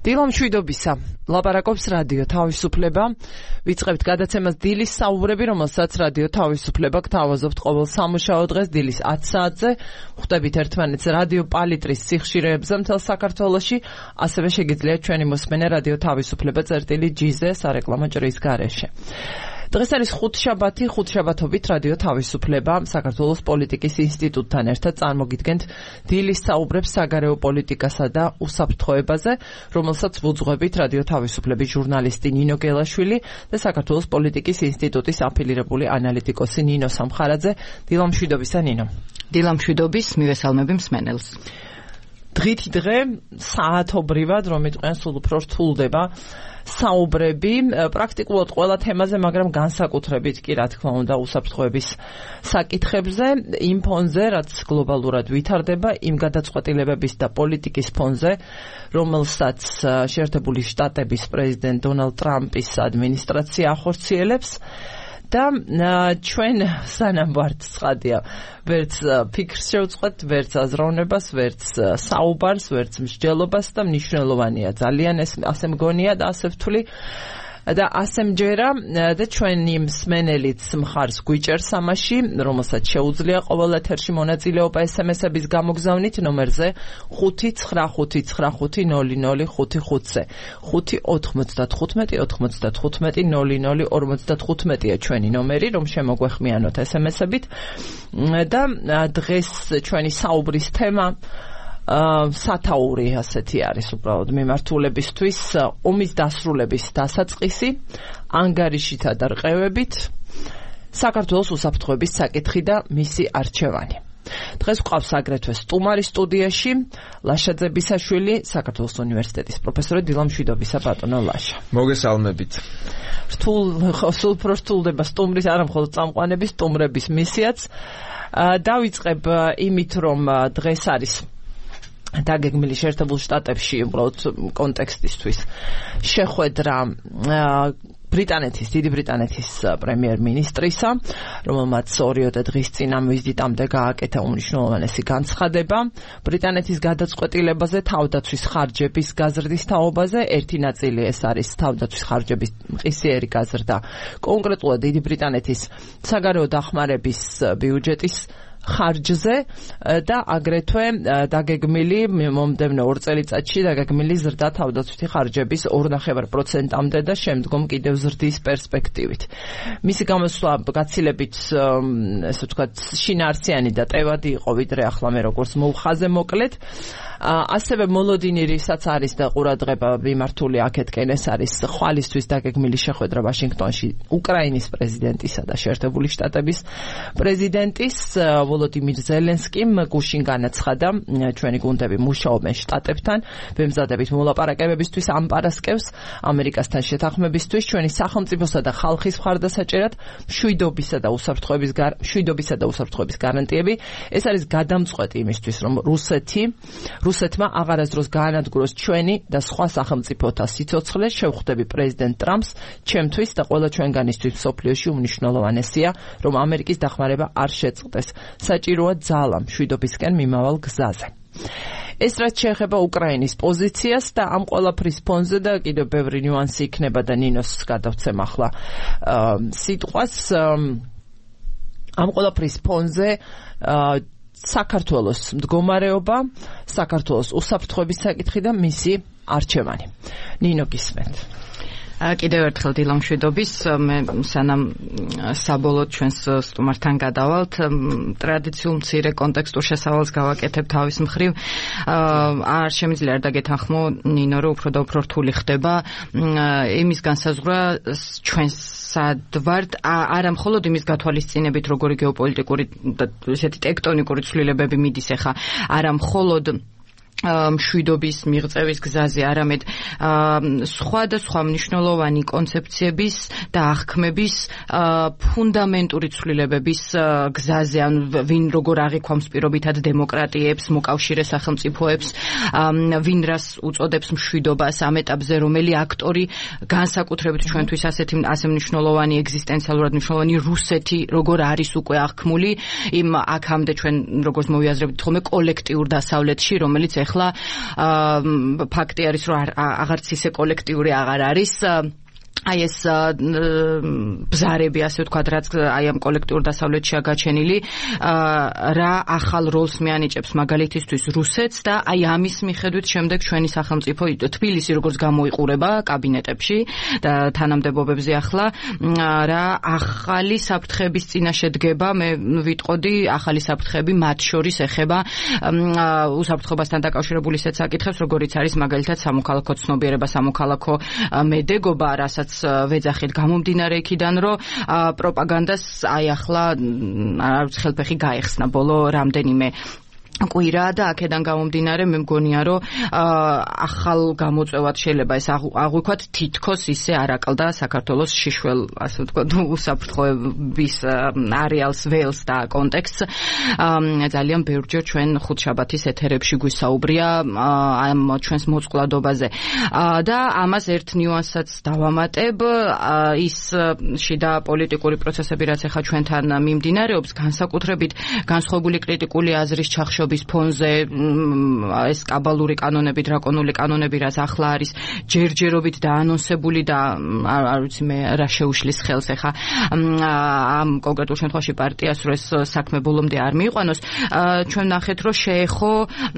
დილა მშვიდობისა. ლაპარაკობს რადიო თავისუფლება. ვიწყებთ გადაცემას დილის საუბრები, რომელსაც რადიო თავისუფლება გთავაზობთ ყოველ სამუშაო დღეს დილის 10 საათზე. ხვდებით ერთმანეთს რადიო პალიტრის სიხშირეებზე მთელ საქართველოში. ასევე შეგიძლიათ ჩვენი მოსმენა რადიო თავისუფლება წერტილი-G-ზე სარეკლამო ჭრის გარეშე. დღეს არის ხუთშაბათობით რადიო თავისუფლება საქართველოს პოლიტიკის ინსტიტუტთან ერთად წარმოგიდგენთ დილის საუბრებს საგარეო პოლიტიკასა და უსაფრთხოებაზე, რომელსაც ვუძღვებით რადიო თავისუფლების ჟურნალისტი ნინო გელაშვილი და საქართველოს პოლიტიკის ინსტიტუტის აფილირებული ანალიტიკოსი ნინო სამხარაძე. დილა მშვიდობისა, ნინო. დილა მშვიდობის, მივესალმები მსმენელს. დღითი დღე საათობრივად, რომ იტყვიან, სულ უფრო რთულდება საუბრები პრაქტიკულად ყველა თემაზე, მაგრამ განსაკუთრებით კი, რა თქმა უნდა, უსაფრთხოების საკითხებზე, იმ ფონზე, რაც გლობალურად ვითარდება, იმ გადაწყვეტილებების და პოლიტიკის ფონზე, რომელსაც შეერთებული შტატების პრეზიდენტ დონალდ ტრამპის ადმინისტრაცია ახორციელებს. და ჩვენ სანამ ვართ ცხადია, ვერც ფიქრს შევწყვეტ, ვერც აზროვნებას, ვერც საუბარს, ვერც მსჯელობას და მნიშვნელოვანია ძალიან ეს ასე მგონია და ასე ვთვლი და ასე მჯერა და ჩვენი მსმენელიც მხარს გვიჭერს ამაში, რომელსაც შეუძლია ყოველ ეთერში მონაწილეობა SMS-ების გამოგზავნით ნომერზე 595500555-ზე 595-95-00-55-ია ჩვენი ნომერი, რომ შემოგვეხმიანოთ SMS-ებით და დღეს ჩვენი საუბრის თემა სათაური ასეთი არის უბრალოდ მიმართულებისთვის, ომის დასრულების დასაწყისი, ანგარიშითა და რყევებით, საქართველოს უსაფრთხოების საკითხი და მისი არჩევანი. დღეს გვყავს აგრეთვე სტუმარი სტუდიაში ლაშაძე ბისაშვილი, საქართველოს უნივერსიტეტის პროფესორი. დილა მშვიდობისა, ბატონო ლაშა. მოგესალმებით. სულ უფრო რთულდება სტუმრის, არა მხოლოდ წამყვანების, სტუმრების მისიაც. დავიწყებ იმით, რომ დღეს არის დაგეგმილი შეერთებულ შტატებში უბრალოდ კონტექსტისთვის შეხვედრა დიდი ბრიტანეთის პრემიერ-მინისტრისა, რომელმაც 2 დღის წინ ამ ვიზიტამდე გააკეთა უმნიშვნელოვანესი განცხადება ბრიტანეთის გადაწყვეტილებაზე თავდაცვის ხარჯების გაზრდის თაობაზე. ერთი ნაწილი ეს არის თავდაცვის ხარჯების მყისიერი გაზრდა, კონკრეტულად დიდი ბრიტანეთის საგარეო დახმარების ბიუჯეტის ხარჯზე და აგრეთვე დაგეგმილი მომდევნო 2 წელიწადში დაგეგმილი ზრდა თავდაცვითი ხარჯების 2.5%-მდე და შემდგომ კიდევ ზრდის პერსპექტივით. მისი გამოსვლა გაცილებით, ესე ვთქვათ, შინაარსიანი და ტევადი იყო, ვიდრე ახლა მე როგორც მოვხაზე მოკლედ. ასევე მოლოდინი, რისაც არის და ყურადღება მიმართული აქეთკენ, ეს არის ხვალისთვის დაგეგმილი შეხვედრა ვაშინგტონში უკრაინის პრეზიდენტისა და შეერთებული შტატების პრეზიდენტის ვოლოდიმირ ზელენსკიმ. გუშინ განაცხადა, ჩვენი გუნდები მუშაობენ შტატებთან ბემზადებით მოლაპარაკებებისთვის ამ პარასკევს ამერიკასთან შეთანხმებისთვის, ჩვენი სახელმწიფოსა და ხალხის მხარდასაჭერად მშვიდობისა და უსაფრთხოების გარანტიები. ეს არის გადამწყვეტი იმისთვის, რომ რუსეთმა აღარასდროს გაანადგუროს ჩვენი და სხვა სახელმწიფოთა სიცოცხლე. შევხვდები პრეზიდენტ ტრამპს, ჩემთვის და ყველა ჩვენგანისთვის მსოფლიოში უმნიშვნელოვანესია, რომ ამერიკის დახმარება არ შეწყდეს. საჭიროა ძალა მშვიდობისკენ მიმავალ გზაზე. ეს რაც შეეხება უკრაინის პოზიციას და ამ ყველაფრის ფონზე და კიდევ ბევრი ნიუანსი იქნება და ნინოს გადავცემ ახლა სიტყვას. ამ ყველაფრის ფონზე საქართველოს მდგომარეობა, საქართველოს უსაფრთხოების საკითხი და მისი არჩევანი. ნინო, გისმენთ. კიდევ ერთხელ დილა მშვიდობის, მე სანამ საბოლოოდ ჩვენს სტუმართან გადავალთ, ტრადიციულ მცირე კონტექსტურ შესავალს გავაკეთებ თავის მხრივ. არ შემიძლია არ დაგეთანხმო, ნინო, რომ უფრო და უფრო რთული ხდება იმის განსაზღვრა ჩვენს სადვართ, არა მხოლოდ იმის გათვალისწინებით, როგორი გეოპოლიტიკური და ესეთი ტექტონიკური ცვლილებები მიდის ახლა, არა მხოლოდ მშვიდობის მიღწევის გზაზე, არამედ სხვა მნიშვნელოვანი კონცეფციების და აღქმების ფუნდამენტური ცვლილებების გზაზე, ან ვინ როგორ აღიქვამს პირობითად დემოკრატიებს, მოკავშირე სახელმწიფოებს, ვინ რას უწოდებს მშვიდობას ამ ეტაპზე, რომელი აქტორი განსაკუთრებით ჩვენთვის ასე მნიშვნელოვანი, ეგზისტენციალურად მნიშვნელოვანი რუსეთი როგორ არის უკვე აღქმული იმ აქამდე ჩვენ როგორც მოვიაზრებთ ხოლმე კოლექტიურ დასავლეთში, რომელიც ეხლა ფაქტი არის რომ აღარც ისე კოლექტიური აღარ არის აი ეს ბზარები ასე ვთქვათ რაც აი ამ კოლექტიურ დასავლეთშია გაჩენილი რა ახალ როლს მიანიჭებს მაგალითისთვის რუსეთს და აი ამის მიხედვით შემდეგ ჩვენი სახელმწიფო თბილისი როგორც გამოიყურება კაბინეტებში და თანამდებობებზე ახლა რა ახალი საფრთხების წინაშე დგება მე ვიტყოდი ახალი საფრთხები მათ შორის ეხება უსაფრთხოებასთან დაკავშირებული ისეთ საკითხებს როგორიც არის მაგალითად სამოქალაქო ცნობიერება სამოქალაქო მედეგობა რასაც ვეძახით გამომდინარე იქიდან რომ პროპაგანდას აი ახლა ხელფეხი გაეხსნა ბოლო რამდენიმე კვირა და აქედან გამომდინარე მე მგონია რომ ახალ გამოწვევად შეიძლება ეს აღვიქვათ თითქოს ისე არაკლდა საქართველოს შიშველ ასე ვთქვათ უსაფრთხოების არეალს ველს და კონტექსტს ძალიან ბევრჯერ ჩვენ ხუთშაბათის ეთერებში გვისაუბრია ამ ჩვენს მოწყვლადობაზე და ამას ერთ ნიუანსსაც დავამატებ ის შიდა პოლიტიკური პროცესები რაც ახლა ჩვენთან მიმდინარეობს განსაკუთრებით განსხვავებული კრიტიკული აზრის ჩახშობა ფონზე ეს კაბალური კანონები, დრაკონული კანონები, რაც ახლა არის ჯერჯერობით დაანონსებული და არ ვიცი მე რა შეუშლის ხელს ახლა ამ კონკრეტულ შემთხვევაში პარტიას რომ ეს საქმე ბოლომდე არ მიიყვანოს, ჩვენ ნახეთ რომ შეეხო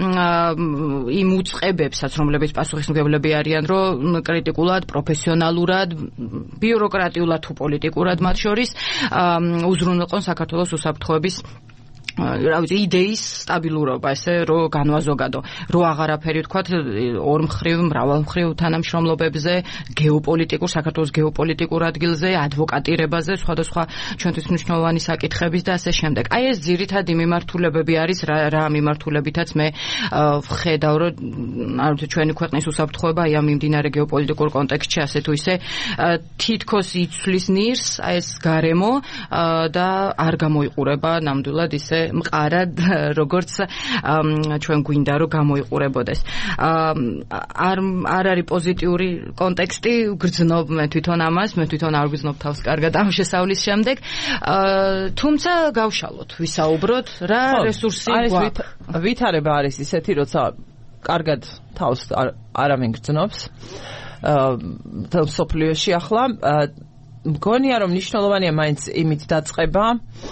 იმ უწყებებსაც, რომლებიც პასუხისმგებლები არიან, რომ კრიტიკულად, პროფესიონალურად, ბიუროკრატიულად თუ პოლიტიკურად მათ შორის უზრუნველყონ საქართველოს უსაფრთხოების რა ვიცი იდეის სტაბილურობა ესე რომ განვაზოგადო რო აღარაფერი ვთქვათ ორმხრივ მრავალმხრივ თანამშრომლობებზე გეოპოლიტიკურ საქართველოს გეოპოლიტიკურ ადგილზე ადვოკატირებაზე სხვადასხვა ჩვენთვის მნიშვნელოვანი საკითხების და ასე შემდეგ აი ეს ძირითადი მიმართულებები არის რა მიმართულებითაც მე ვხედავ რომ არ ვიცი ჩვენი ქვეყნის უსაფრთხოება აი ამ მიმდინარე გეოპოლიტიკურ კონტექსტში ასე თუ ისე თითქოს იცვლის ნირს აი ეს გარემო და არ გამოიყურება ნამდვილად ისე მყარად როგორც ჩვენ გვინდა რომ გამოიყურებოდეს არ არის პოზიტიური კონტექსტი გრძნობ მე თვითონ ამას მე თვითონ არ გრძნობ თავს კარგად ამ შესავლის შემდეგ თუმცა გავშალოთ ვისაუბროთ რა რესურსი გვაქვს ვითარება არის ისეთი როცა კარგად თავს არავინ გრძნობს სოფლიოში ახლა მგონია რომ მნიშვნელოვანია მაინც იმით დაწყება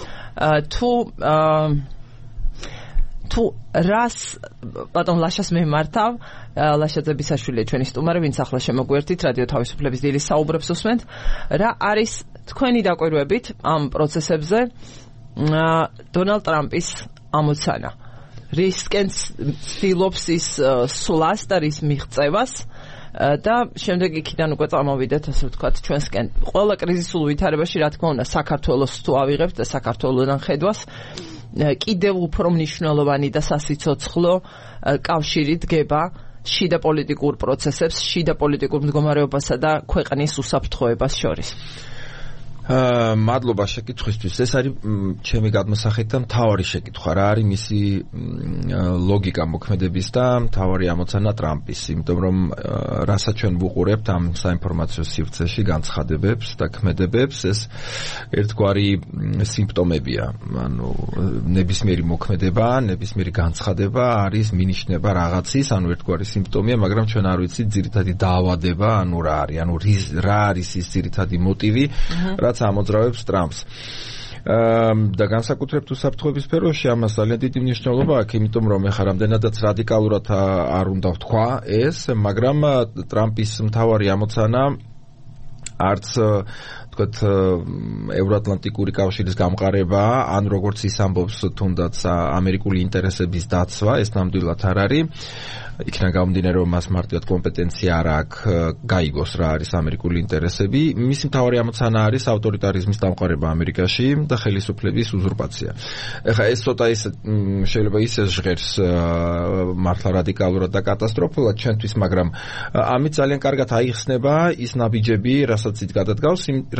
თუ რას ბატონ ლაშას მემართავ ლაშაძე ბისაშვილი ჩვენი სტუმარი ვინც ახლა შემოგვერთით რადიო თავისუფლების დილის საუბრებს უსმენთ რა არის თქვენი დაკვირვებით ამ პროცესებზე დონალდ ტრამპის ამოცანა რისკენ ცდილობს ის სვლას და რის მიღწევას და შემდეგ იქიდან უკვე წამოვიდეთ ასე ვთქვათ ჩვენსკენ ყველა კრიზისულ ვითარებაში რა თქმა უნდა საქართველოს თუ ავიღებთ და საქართველოსთან ხედვას კიდევ უფრო მნიშვნელოვანი და სასიცოცხლო კავშირი დგება შიდა პოლიტიკურ პროცესებს შიდა პოლიტიკურ მდგომარეობასა და ქვეყნის უსაფრთხოებას შორის მადლობა შეკითხვისთვის. ეს არის ჩემი გადმოსახით და მთავარი შეკითხვა. რა არის მისი ლოგიკა მოქმედების და მთავარი ამოცანა ტრამპის, იმიტომ რომ რასაც ჩვენ ვუყურებთ ამ საინფორმაციო სივრცეში განცხადებებს და ქმედებებს, ეს ერთგვარი სიმპტომებია. ანუ ნებისმიერი მოქმედება, ნებისმიერი განცხადება არის მინიშნება რაღაცის, ანუ ერთგვარი სიმპტომია, მაგრამ ჩვენ არ ვიცით ძირითადი დაავადება, ანუ რა არის, ანუ რა არის ის ძირითადი მოტივი, რაც ამოძრავებს ტრამპს. და განსაკუთრებით უსაფრთხოების სფეროში ამას ძალიან დიდი მნიშვნელობა აქვს, იმიტომ რომ ეხლა რამდენადაც რადიკალურად არ უნდა ვთქვა ეს, მაგრამ ტრამპის მთავარი ამოცანა არც თქვათ ევროატლანტიკური კავშირის გამყარება, ან როგორც ის ამბობს თუნდაც ამერიკული ინტერესების დაცვა, ეს ნამდვილად არ არის. იქიდან გამომდინარე რომ მას მარტივად კომპეტენცია არ აქვს გაიგოს რა არის ამერიკული ინტერესები. მისი მთავარი ამოცანა არის ავტორიტარიზმის დამყარება ამერიკაში და ხელისუფლების უზურპაცია. ეხლა ეს ცოტა ის შეიძლება ისე ჟღერს მართლა რადიკალურად და კატასტროფულად ჩვენთვის, მაგრამ ამით ძალიან კარგად აიხსნება ის ნაბიჯები, რასაც ით გადადგავს,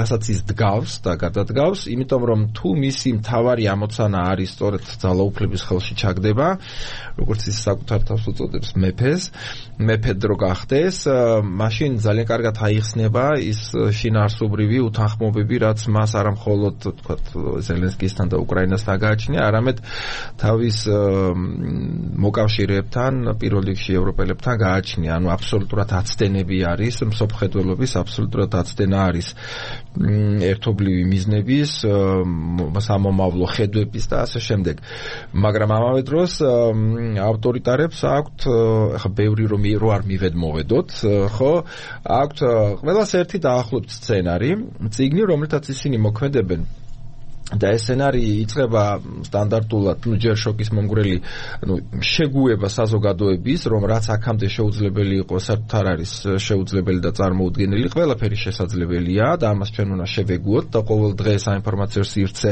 რასაც ის დგავს და გადადგავს, იმიტომ რომ თუ მისი მთავარი ამოცანა არის სწორედ ძალაუფლების ხელში ჩაგდება, როგორც ის საკუთარ თავს უწოდებს მეფედ რო გახდეს, მაშინ ძალიან კარგად აიხსნება ის შინაარსობრივი უთანხმოებები, რაც მას არა მხოლოდ თქვათ ზელენსკისთან და უკრაინასთან გააჩნია, არამედ თავის მოკავშირეებთან, პირველ რიგში ევროპელებთან გააჩნია. ანუ აბსოლუტურად აცდენები არის, მსოფლმხედველობის აბსოლუტურად აცდენა არის ერთობლივი მიზნების, სამომავლო ხედვების და ასე შემდეგ. მაგრამ ამავე დროს ავტორიტარებს აქვთ, ხა ბევრი რომ არ მივედმოვედოთ, ხო, აქვთ ყველას ერთი დაახლოებით სცენარი, წიგნი, რომელთაც ისინი მოქმედებენ. და ეს სცენარი იწყება სტანდარტულად, ჯერ შოკის მომგვრელი, შეგუება საზოგადოების, რომ რაც აქამდე შეუძლებელი იყო, საერთოდ არ არის შეუძლებელი და წარმოუდგენელი, ყველაფერი შესაძლებელია და ამას ჩვენ უნდა შევეგუოთ და ყოველ დღე საინფორმაციო სივრცე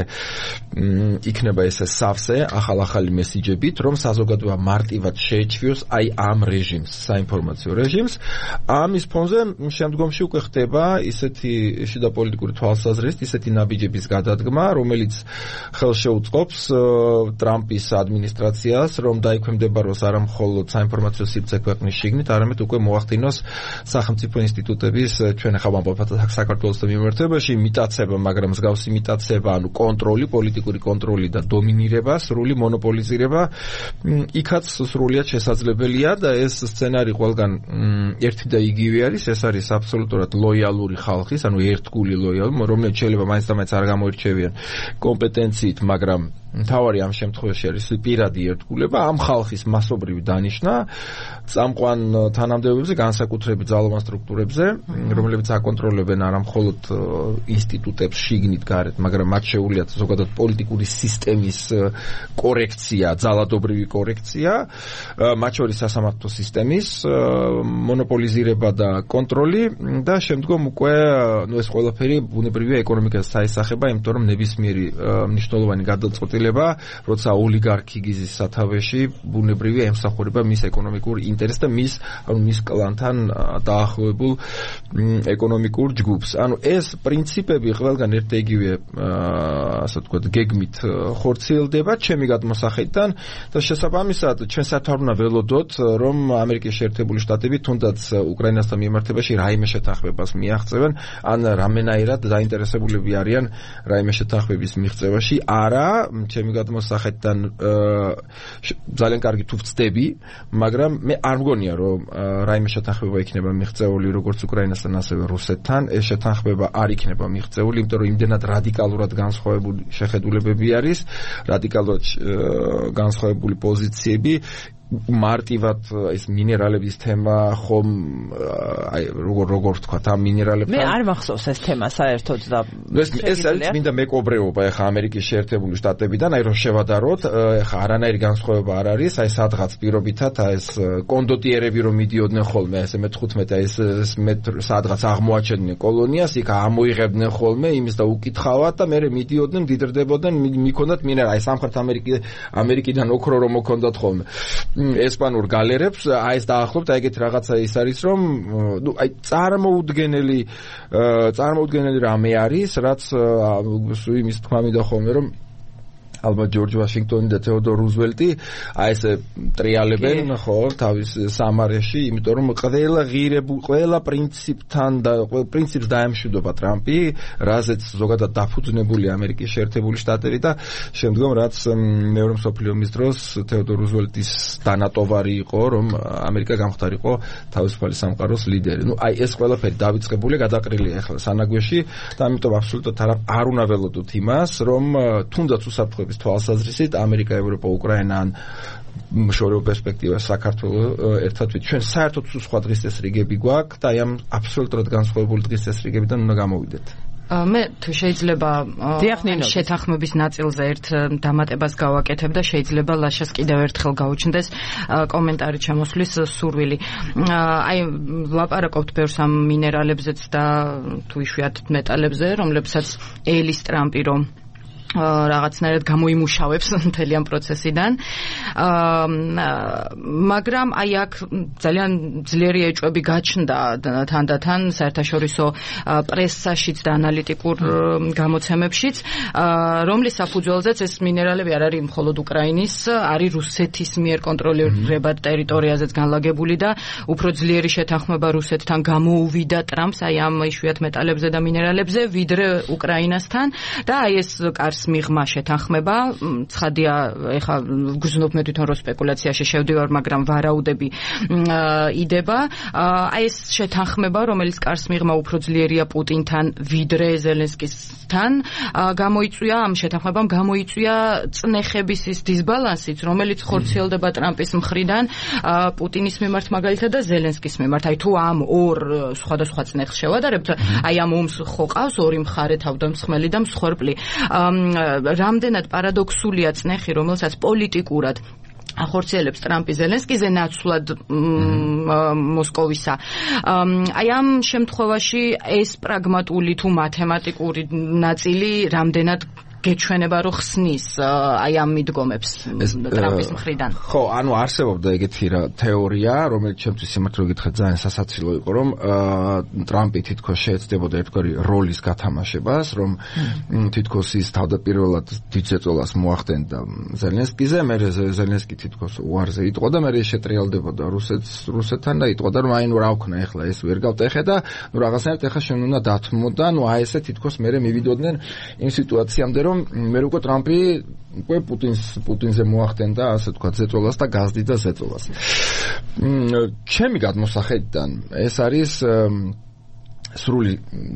იქნება ესე სავსე ახალ-ახალი მესიჯებით, რომ საზოგადოება მარტივად შეეჩვიოს აი ამ რეჟიმს, საინფორმაციო რეჟიმს. ამის ფონზე შემდგომში უკვე ხდება ისეთი შიდა პოლიტიკური თვალსაზრისით, ისეთი ნაბიჯების გადადგმა, რომელიც ხელს შეუწყობს ტრამპის ადმინისტრაციას, რომ დაიქვემდებაროს არა მხოლოდ საინფორმაციო სივრცე ქვეყნის შიგნით, არამედ უკვე მოახდინოს სახელმწიფო ინსტიტუტების, ჩვენ ახლა ვამბობთ საქართველოს მიმართებაში, იმიტაცება, მაგრამ მსგავსი იმიტაცება, ანუ კონტროლი, პოლიტიკური კონტროლი და დომინირება, სრული მონოპოლიზირება, იქაც სრულიად შესაძლებელია და ეს სცენარი ყველგან ერთი და იგივე არის, ეს არის აბსოლუტურად ლოიალური ხალხის, ანუ ერთგული ლოიალური, რომელიც შეიძლება მაინც და მაინც არ გამოირჩევიან კომპეტენციით, მაგრამ მთავარი ამ შემთხვევაში არის პირადი ერთგულება, ამ ხალხის მასობრივი დანიშვნა წამყვან თანამდებობებზე, განსაკუთრებით ძალოვან სტრუქტურებზე, რომლებიც აკონტროლებენ არა მხოლოდ ინსტიტუტებს შიგნით გარეთ, მაგრამ მათ შეუძლიათ ზოგადად პოლიტიკური სისტემის კორექცია, ძალადობრივი კორექცია, მათ შორის სასამართლო სისტემის მონოპოლიზირება და კონტროლი და შემდგომ უკვე ეს ყველაფერი ბუნებრივია ეკონომიკას საისახება, იმიტომ რომ ნებისმიერი მნიშვნელოვანი გადაწყვეტილება, როცა ოლიგარქი გიზის სათავეში, ბუნებრივია ემსახურება მის ეკონომიკურ ინტერესს და მის კლანთან დაახლოებულ ეკონომიკურ ჯგუფს. ანუ ეს პრინციპები ყველგან ერთ-იგივე, ასე ვთქვათ, გეგმით ხორციელდება ჩემი გადმოსახედიდან და შესაბამისად ჩვენ საერთოდ უნდა ველოდოთ, რომ ამერიკის შეერთებული შტატები თუნდაც უკრაინასთან მიმართებაში რაიმე შეთანხმებას მიაღწევენ, ან რამენაირად დაინტერესებულები არიან რაიმე შეთანხმების მიღწევაში. არა, ჩემი გადმოსახედიდან ძალიან კარგი თუ ვწდები, მაგრამ მე არ მგონია, რომ რაიმე შეთანხმება იქნება მიღწეული როგორც უკრაინასთან, ასევე რუსეთთან. ეს შეთანხმება არ იქნება მიღწეული, იმიტომ რომ იმდენად რადიკალურად განსხვავებული შეხედულებები არის, რადიკალურად განსხვავებული პოზიციები. მარტივად ეს მინერალების თემა ხომ აი როგორ თქვა ამ მინერალებთან მე არ მახსოვს ეს თემა საერთოდ და ეს არის მინდა მეკობრეობა ეხა ამერიკის შეერთებული შტატებიდან აი რომ შევადაროთ ეხა არანაირი განსხვავება არ არის აი სადღაც პირობითად აი ეს კონდოტიერები რომ მიდიოდნენ ხოლმე ესე მე-15 აი ეს სადღაც აღმოაჩენდნენ კოლონიას იქ ამოიღებდნენ ხოლმე იმის და უკითხავად და მე მიდიოდნენ მდიდრდებოდნენ მიქონდათ მინერალი აი სამხრეთ ამერიკიდან ოქრო რომ მოქონდათ ხოლმე ესპანურ გალერებს აი ეს დაახლოებით აი ეგეთი რაღაცა ის არის რომ ნუ აი წარმოუდგენელი რამე არის რაც იმის თქმა მინდა ხოლმე რომ ალბათ ჯორჯ ვაშინგტონი და თეოდორ რუზველტი აი ესე ტრიალებენ ხო თავის სამარეში იმიტომ რომ ყველა პრინციპთან და პრინციპს დაემშვიდობა ტრამპი რაზეც ზოგადად დაფუძნებული ამერიკის შეერთებული შტატები და შემდგომ რაც მეორე მსოფლიო ომის დროს თეოდორ რუზველტის დანატოვარი იყო რომ ამერიკა გამხდარიყო თავისუფალი სამყაროს ლიდერი ნუ აი ეს ყველაფერი დავიწყებულია გადაყრილია ახლა სანაგვეში და ამიტომ აბსოლუტურად არ უნდა ველოდოთ იმას რომ თუნდაც უსაფრთხოების თვალსაზრისით ამერიკა, ევროპა, უკრაინა ან შორეულ პერსპექტივას საქართველოს ერთად ჩვენ საერთოდ სხვა დღის წესრიგები გვაქვს და აი ამ აბსოლუტურად განსხვავებული დღის წესრიგებიდან უნდა გამოვიდეთ. მე თუ შეიძლება შეთანხმების ნაწილზე ერთ დამატებას გავაკეთებ და შეიძლება ლაშას კიდევ ერთხელ გაუჩნდეს კომენტარი ჩამოსვლის სურვილი. აი ლაპარაკობთ ბევრს ამ მინერალებზეც და თუ იშვიათად მეტალებზე, რომლებსაც ელის ტრამპი რომ რაღაცნაირად გამოიმუშავებს მთელი ამ პროცესიდან. მაგრამ აი აქ ძალიან ძლიერი ეჭვები გაჩნდა თანდათან საერთაშორისო პრესაშიც და ანალიტიკურ გამოცემებშიც, რომლის საფუძველზეც ეს მინერალები არ არის მხოლოდ უკრაინის, არის რუსეთის მიერ კონტროლირებად ტერიტორიაზეც განლაგებული და უფრო ძლიერი შეთანხმება რუსეთთან გამოუვიდა ტრამპს აი ამ იშვიათ მეტალებზე და მინერალებზე, ვიდრე უკრაინასთან და აი ეს კარს მიღმა შეთანხმება, ცხადია, ეხა გრძნობ მე თვითონ რო სპეკულაციაში შევდივარ, მაგრამ ვარაუდები იდება. აი ეს შეთანხმება, რომელიც კარს მიღმა უფრო ძლიერია პუტინთან, ვიდრე ზელენსკისთან, გამოიწვია ამ შეთანხმებამ გამოიწვია წნეხების ის დისბალანსიც, რომელიც ხორციელდება ტრამპის მხრიდან პუტინის მიმართ მაგალითად და ზელენსკის მიმართ. აი თუ ამ ორ სხვადასხვა წნეხს შევადარებთ, აი ამ ომს ხო ყავს ორი მხარე, თავდამსხმელი და მსხვერპლი. რამდენად პარადოქსულია წნეხი, რომელსაც პოლიტიკურად ახორციელებს ტრამპი ზელენსკიზე ნაცვლად მოსკოვისა. აი ამ შემთხვევაში ეს პრაგმატული თუ მათემატიკური ნაწილი რამდენად გეჩვენება რომ ხსნის აი ამ მიდგომებს ტრამპის მხრიდან. ხო, ანუ არსებობდა ეგეთი თეორია, რომელიც ჩემთვის სიმართლე გითხრათ ძალიან სასაცილო იყო, რომ ტრამპი თითქოს შეეცდებოდა ერთგვარი როლის გათამაშებას, რომ თითქოს ის თავდაპირველად დიდ ზეწოლას მოახდენდა ზელენსკიზე, მერე ზელენსკი თითქოს უარზე იტყოდა და მერე შეტრიალდებოდა რუსეთთან და იტყოდა, რომ აი ნუ რა ვქნა ეხლა ეს ვერ გავტეხე და ნუ რაღაცნაირად ეხლა შენ უნდა დათმო და ნუ აი ესე თითქოს მერე მივიდოდნენ იმ სიტუაციამდე, რომ მე უკვე ტრამპი უკვე პუტინზე მოახდენდა ასე თქვა ზეწოლას და გაზდიდა ზეწოლას. ჩემი გადმოსახედიდან ეს არის სრული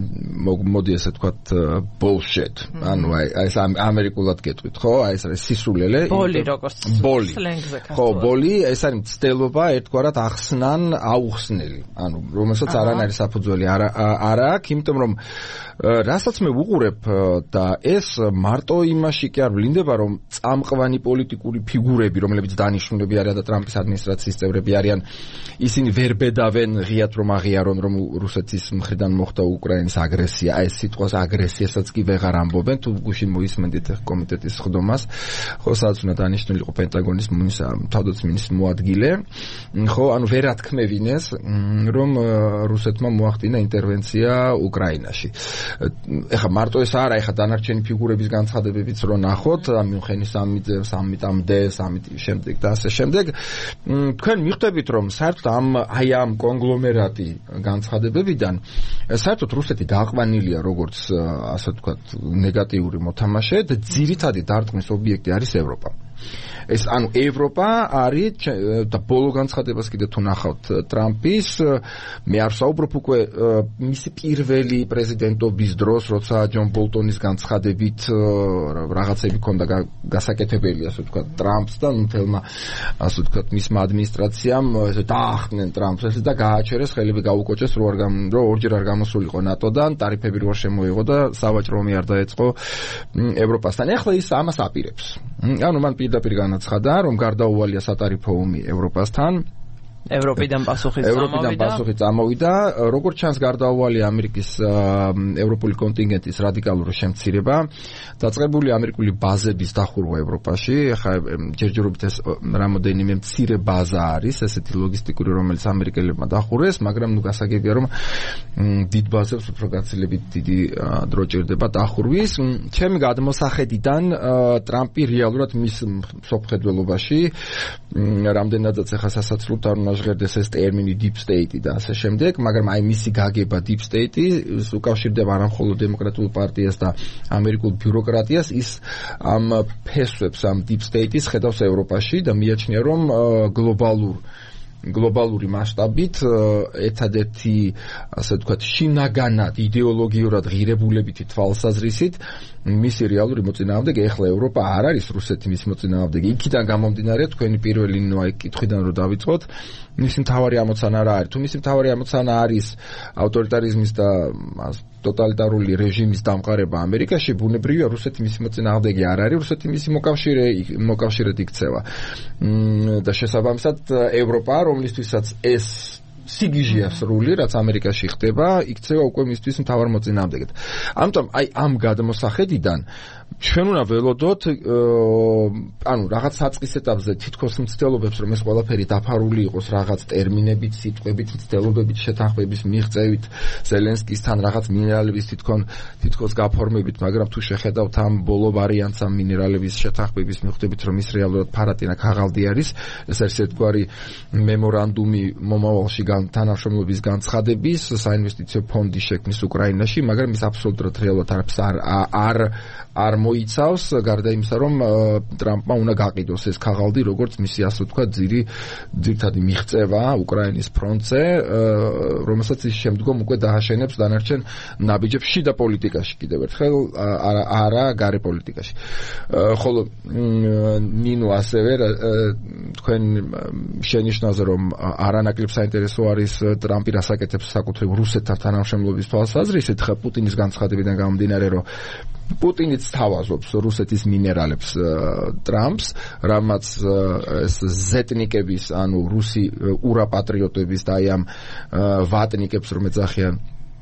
მოდი ასე თქვათ bullshit. ანუ აი ეს ამერიკულად გეტყვით, ხო? აი ეს არის სისულელე. ბოლი როგორც სლენგზე ქართულად. ხო, ბოლი, ეს არის მცდელობა ერთგვარად ახსნან აუხსნელი. ანუ რომელსაც არანაირი საფუძველი არ აქვს, იმიტომ რომ რასაც მე ვუყურებ და ეს მარტო იმაში კი არ ვლინდება, რომ წამყვანი პოლიტიკური ფიგურები, რომლებიც დანიშნულები არიან და ტრამპის ადმინისტრაციის წევრები არიან, ისინი ვერ ბედავენ ღიად რომ აღიარონ, რომ რუსეთის მხრიდან მოხდა უკრაინის აგრესია. აი ეს სიტყვას აგრესიასაც კი ვეღარ ამბობენ, თუ გუშინ მოისმენდით კომიტეტის ხდომას, ხო, სადაც უნდა დანიშნული იყო პენტაგონის თავდაცვის მოადგილე, ხო, ანუ ვერ ათქმევინეს, რომ რუსეთმა მოახდინა ინტერვენცია უკრაინაში. ეხა მარტო ეს არა, ეხა დანარჩენი ფიგურების განცხადებებიც რო ნახოთ, მიუნხენის სამიტამდე, სამიტის შემდეგ და ასე შემდეგ, თქვენ მიხვდებით, რომ საერთოდ ამ კონგლომერატი განცხადებებიდან საერთოდ რუსეთი გაყვანილია როგორც ასე ვთქვათ ნეგატიური მოთამაშე და ძირითადი დარტყმის ობიექტი არის ევროპა. ეს ანუ ევროპა არის და ბოლო განცხადებას კიდე თუ ნახავთ ტრამპის, მე არ ვსაუბრობ უკვე მისი პირველი პრეზიდენტობის დროს, როცა ჯონ ბოლტონის განცხადებით რაღაცები ქონდა გასაკეთებელი, ასე ვთქვათ, ტრამპს და მთელმა ასე ვთქვათ მისმა ადმინისტრაციამ დაახდნენ ტრამპს და გააჩერეს ხელები გაუკოჭეს, რომ ორჯერ არ გამოსულიყო ნატოდან, ტარიფები რო არ შემოიღო და სავაჭრო ომი არ დაეწყო ევროპასთან. ეხლა ის ამას აპირებს. ანუ მან პირდაპირ განაცხადა, რომ გარდაუვალია სატარიფო ომი ევროპასთან. ევროპიდან პასუხი წამოვიდა. როგორც ჩანს, გარდაუვალია ამერიკის ევროპული კონტინგენტის რადიკალური შემცირება, დაწყებული ამერიკული ბაზების დახურვა ევროპაში. ახლა ჯერჯერობით ეს რამოდენიმე მცირე ბაზა არის, ესეთი ლოგისტიკური, რომელიც ამერიკელებმა დახურეს, მაგრამ ნუ გასაგებია, რომ დიდ ბაზებს უფრო გაცილებით დიდი დრო ჭირდება დახურვის. ჩემი გადმოსახედიდან ტრამპი რეალურად მის მსოფლმხედველობაში რამდენადაც ახლა სასაცილოდ არ ჟღერდეს ეს ტერმინი deep state და ასე შემდეგ, მაგრამ აი მისი გაგება deep state უკავშირდება არა მხოლოდ დემოკრატიულ პარტიას და ამერიკულ ბიუროკრატიას, ის ამ ფესვებს, ამ deep state-ის ხედავს ევროპაში და მიაჩნია, რომ გლობალური მასშტაბით ერთადერთი ასე ვთქვათ შინაგანად იდეოლოგიურად ღირებულებითი თვალსაზრისით მისი რეალური მოწინააღმდეგე ეხლა ევროპა არ არის რუსეთი მისი მოწინააღმდეგე. იქიდან გამომდინარე თქვენი პირველი კითხვიდან რომ დავიწყოთ, მისი მთავარი ამოცანა რა არის? თუ მისი მთავარი ამოცანა არის ავტორიტარიზმის და ტოტალიტარული რეჟიმის დამყარება ამერიკაში, ბუნებრივია რუსეთი მისი მოწინააღმდეგე არ არის, რუსეთი მისი მოკავშირედ იქცევა. და შესაბამისად ევროპა, რომლისთვისაც ეს სიგიჟეა სრული, რაც ამერიკაში ხდება, იქცევა უკვე მისთვის მთავარ მოწინააღმდეგედ. ამიტომ აი ამ გადმოსახედიდან ჩვენ უნდა ველოდოთ ანუ რაღაც საწყის ეტაპზე თითქოს მცდელობებს რომ ეს ყველაფერი დაფარული იყოს რაღაც ტერმინებით, სიტყვებით, მცდელობებით, შეთანხმების მიღწევით, ზელენსკისთან რაღაც მინერალების თითქოს გაფორმებით, მაგრამ თუ შეხედავთ ამ ბოლო ვარიანტს ამ მინერალების შეთანხმების მიხედვით რომ ის რეალურად ფარატინა ქაღალდი არის, ეს არის ერთგვარი მემორანდუმი მომავალში თანამშრომლობის განცხადების, საინვესტიციო ფონდის შექმნის უკრაინაში, მაგრამ ის აბსოლუტურად რეალურად არ მოიცავს, გარდა იმისა, რომ ტრამპმა უნდა გაყიდოს ეს ქაღალდი, როგორც მისი ასე ვთქვათ, ძირითადი მიღწევა უკრაინის ფრონტზე, რომელსაც ის შემდგომ უკვე დააშენებს დანარჩენ ნაბიჯებს შიდა პოლიტიკაში კიდევ ერთხელ, არა გარე პოლიტიკაში. ხოლო ნინო ასევე თქვენ შენიშნაზე, რომ არანაკლებ საინტერესო არის ტრამპი რას აკეთებს საკუთრივ რუსეთთან თანამშრომლობის თვალსაზრისით, ხა პუტინის განცხადებიდან გამომდინარე, რომ პუტინიც თავაზობს რუსეთის მინერალებს ტრამპს, რამაც ეს ზეტნიკების, ანუ რუსი ურაპატრიოტების და აი ამ ვატნიკებს რომ ეძახიან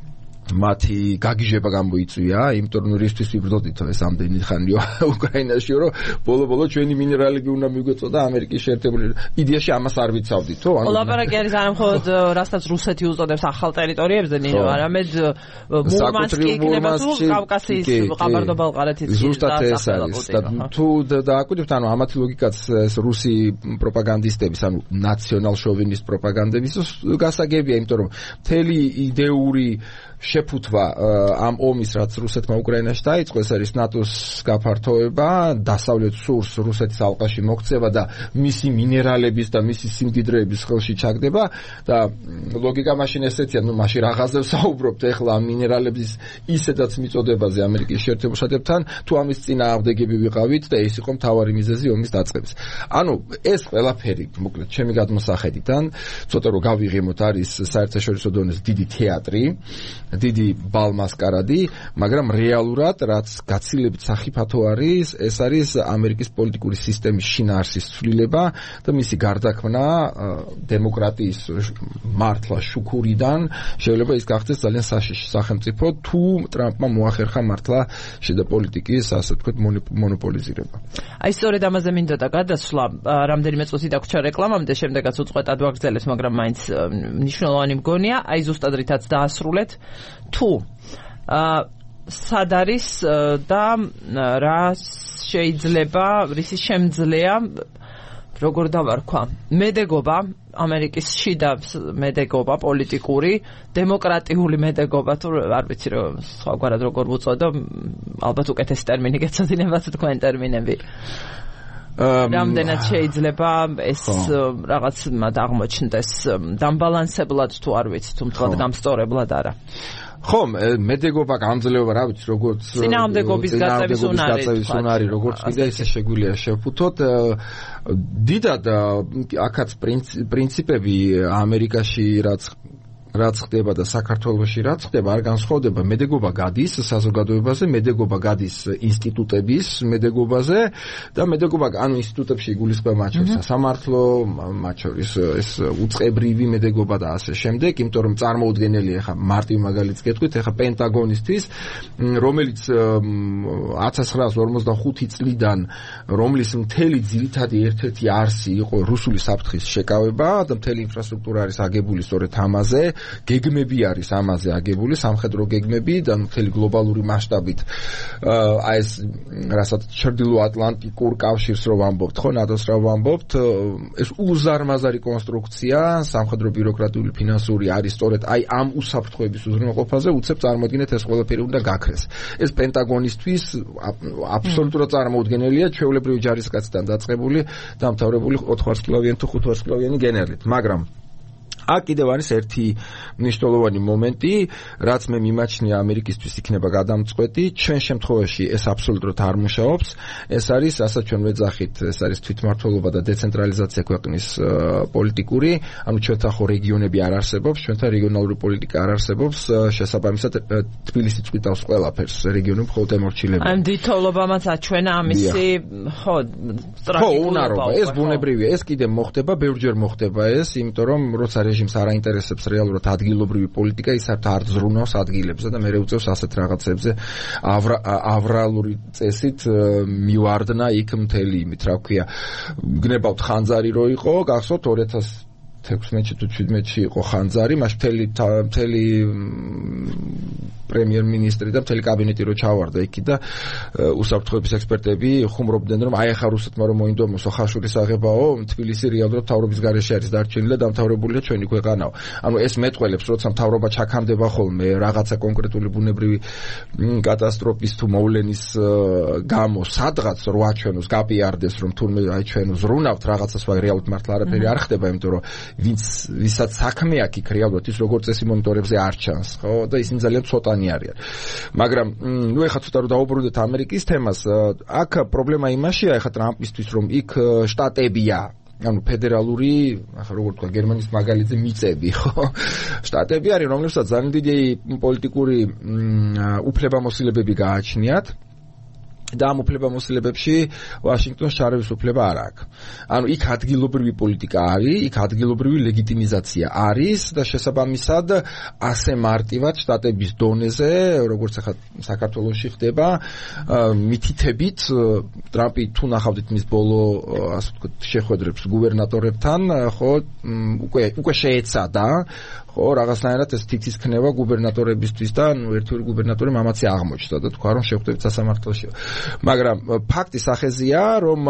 მათი გაგიჟება გამოიწვია, იმიტომ რომ რისთვის ვიბრძოდით ეს ამდენი ხანია უკრაინაში, რომ ბოლო-ბოლო ჩვენი მინერალები უნდა მიგვეწოდა ამერიკის შეერთებული იდეაში ამას არ ვიცავდითო? ანუ ლაპარაკი არის არა მხოლოდ რასაც რუსეთი უწოდებს ახალ ტერიტორიებზე, ნინო, არამედ მურმანსკი იქნება თუ კავკასიის ყაბარდო-ბალყარეთის ზუსტად ეს არის. და თუ დააკვირდით, ანუ ამათი ლოგიკაც ეს რუსი პროპაგანდისტების, ანუ ნაციონალ შოვინისტ პროპაგანდების გასაგებია, იმიტომ რომ მთელი იდეური შეფუთვა ამ ომის, რაც რუსეთმა უკრაინაში დაიწყო, ეს არის ნატოს გაფართოება, დასავლეთ სურს რუსეთის ალყაში მოქცევა და მისი მინერალების და მისი სიმდიდრეების ხელში ჩაგდება და ლოგიკა მაშინ ესეთია, ნუ მაშინ რაღაცზე ვსაუბრობთ ახლა ამ მინერალების ისედაც მიწოდებაზე ამერიკის შეერთებულ შტატებთან, თუ ამის წინააღმდეგები ვიყავით და ეს იყო მთავარი მიზეზი ომის დაწყების. ანუ ეს ყველაფერი, მოკლედ, ჩემი გადმოსახედიდან, ცოტა რომ გავიღიმოთ, არის საერთაშორისო დონეს დიდი თეატრი, დიდი ბალმასკარადი, მაგრამ რეალურად რაც გაცილებით სახიფათო არის, ეს არის ამერიკის პოლიტიკური სისტემის შინაარსის ცვლილება და მისი გარდაქმნა დემოკრატიის მართლა შუქურიდან შეიძლება ის გახდეს ძალიან საშიში სახელმწიფო, თუ ტრამპმა მოახერხა მართლა შიდა პოლიტიკის, ასე ვთქვათ, მონოპოლიზირება. აი სწორედ ამაზე მინდოდა გადასვლა, რამდენიმე წუთი დაგვრჩა რეკლამამდე, შემდეგაც უწყვეტად ვაგრძელებს, მაგრამ მაინც მნიშვნელოვანი მგონია, აი ზუსტად რითაც დაასრულეთ, თუ სად არის და რა შეიძლება რისი შემძლეა, როგორ დავარქვა, მედეგობა ამერიკის შიდა მედეგობა პოლიტიკური, დემოკრატიული მედეგობა, თუ არ ვიცი რომ სხვაგვარად როგორ ვუწოდო, ალბათ უკეთესი ტერმინი გეცოდინებათ თქვენ ტერმინები. რამდენად შეიძლება ეს რაღაც აღმოჩნდეს დამბალანსებლად, თუ არ ვიცი, თუმცა გამსწორებლად არა. ხო, მედეგობა გამძლეობა, რა ვიცი, როგორც წინააღმდეგობის გაწევის უნარი, როგორც კიდე ისე შეგვიძლია შევფუთოთ. დიდად აქაც პრინციპები ამერიკაში რაც ხდება და საქართველოში რაც ხდება, არ განსხვავდება. მედეგობა გადის საზოგადოებაზე, მედეგობა გადის ინსტიტუტების მედეგობაზე და მედეგობა ანუ ინსტიტუტებში იგულისხმება მათ შორის სასამართლო, მათ შორის ეს უწყებრივი მედეგობა და ასე შემდეგ, იმიტომ რომ წარმოუდგენელია ხა მარტივ მაგალითს გეტყვით, ხა პენტაგონისტვის, რომელიც 1945 წლიდან რომლის მთელი ძირითადი ერთ-ერთი არსი იყო რუსული საფრთხის შეკავება და მთელი ინფრასტრუქტურა არის აგებული სწორედ ამაზე. გეგმები არის ამაზე აგებული, სამხედრო გეგმები და მთელი გლობალური მასშტაბით. აი ეს რასაც ჩრდილოატლანტიკურ კავშირს რო ვამბობთ, ხო, ნატოს რო ვამბობთ, ეს უზარმაზარი კონსტრუქცია, სამხედრო ბიუროკრატიული ფინანსური არის სწორედ აი ამ უსაფრთხოების უზრუნველყოფაზე, უცებ წარმოიდგინეთ ეს ყველაფერი უნდა გაქრეს. ეს პენტაგონისტვის აბსოლუტურად წარმოუდგენელია, ჩვეულებრივი ჯარისკაციდან დაწყებული, დამთავრებული 4-ვარსკვლავიანი თუ 5-ვარსკვლავიანი გენერლით, მაგრამ აქ კიდევ არის ერთი მნიშვნელოვანი მომენტი, რაც მე მიმაჩნია ამერიკისთვის იქნება გადამწყვეტი. ჩვენ შემთხვევაში ეს აბსოლუტურად არ მუშაობს. ეს არის, რასაც ჩვენ ვეძახით, ეს არის თვითმმართველობა და დეცენტრალიზაცია ქვეყნის პოლიტიკური, ანუ ჩვენთან ხო რეგიონები არ არსებობს, ჩვენთან რეგიონალური პოლიტიკა არ არსებობს, შესაბამისად თბილისი წვითავს ყველაფერს, რეგიონი მხოლოდ ემორჩილება. ამ დიდთოვლობამაც აჩვენა ამისი ხო სტრატეგიულობა. ეს ბუნებრივია, ეს კიდე მოხდება, ბევრჯერ მოხდება ეს, იმიტომ რომ როცა რეჟიმი რეჟიმს არ აინტერესებს რეალურად ადგილობრივი პოლიტიკა, ის არ ზრუნავს ადგილებზე და მე უწევს ასეთ რაღაცებზე ავრალური წესით მივარდნა იქ მთელი იმით, რა ვქვია, გნებავთ ხანძარი რო იყო, გახსოვთ 2016 თუ 17-ში იყო ხანძარი, მაშინ მთელი პრემიერ-მინისტრი და მთელი კაბინეტი რო ჩავარდა იქ და უსაფრთხოების ექსპერტები ხუმრობდნენ, რომ აი ახლა რუსეთმა რომ მოინდომოსო ხაშურის აღებაო, თბილისი რეალურად მთავრობის გარეშე არის დარჩენილი და დამთავრებულია ჩვენი ქვეყანაო. ანუ ეს მეტყველებს, როცა მთავრობა ჩაქანდება ხოლმე რაღაცა კონკრეტული ბუნებრივი კატასტროფის თუ მოვლენის გამო სადღაც რო აჩვენოს, გაპიარდეს, რომ თურმე აი ჩვენ ზრუნავთ რაღაცას, მაგრამ რეალურად მართლა არაფერი არ ხდება, იმიტომ რომ ვისაც საქმე აქვს იქ რეალურად ის როგორც წესი მონიტორებზე არ ჩანს, ხო? და ისინი ძალიან ცოტანი არიან. მაგრამ ნუ ეხლა ცოტა რომ დავუბრუნდეთ ამერიკის თემას, აქ პრობლემა იმაშია ეხლა ტრამპისთვის, რომ იქ შტატებია, ანუ ფედერალური, ახლა როგორ თქვა, გერმანიის მაგალითზე მიწები, ხო? შტატები არის, რომლებსაც ძალიან დიდი პოლიტიკური უფლებამოსილებები გააჩნიათ. და ამ უფლებამოსილებებში ვაშინგტონს ჩარევის უფლება არ აქვს. ანუ იქ ადგილობრივი პოლიტიკა არის, იქ ადგილობრივი ლეგიტიმიზაცია არის და შესაბამისად ასე მარტივად შტატების დონეზე, როგორც ახლა საქართველოში ხდება, მითითებით ტრამპი თუ ნახავდით მის ბოლო, ასე ვთქვათ, შეხვედრებს გუბერნატორებთან, ხო, უკვე შეეცადა, ხო, რაღაცნაირად ეს თითის ქნება გუბერნატორებისთვის და ერთ-ერთი გუბერნატორი მამაცი აღმოჩნდა და თქვა რომ შევხვდებით სასამართლოში. მაგრამ ფაქტი სახეზია, რომ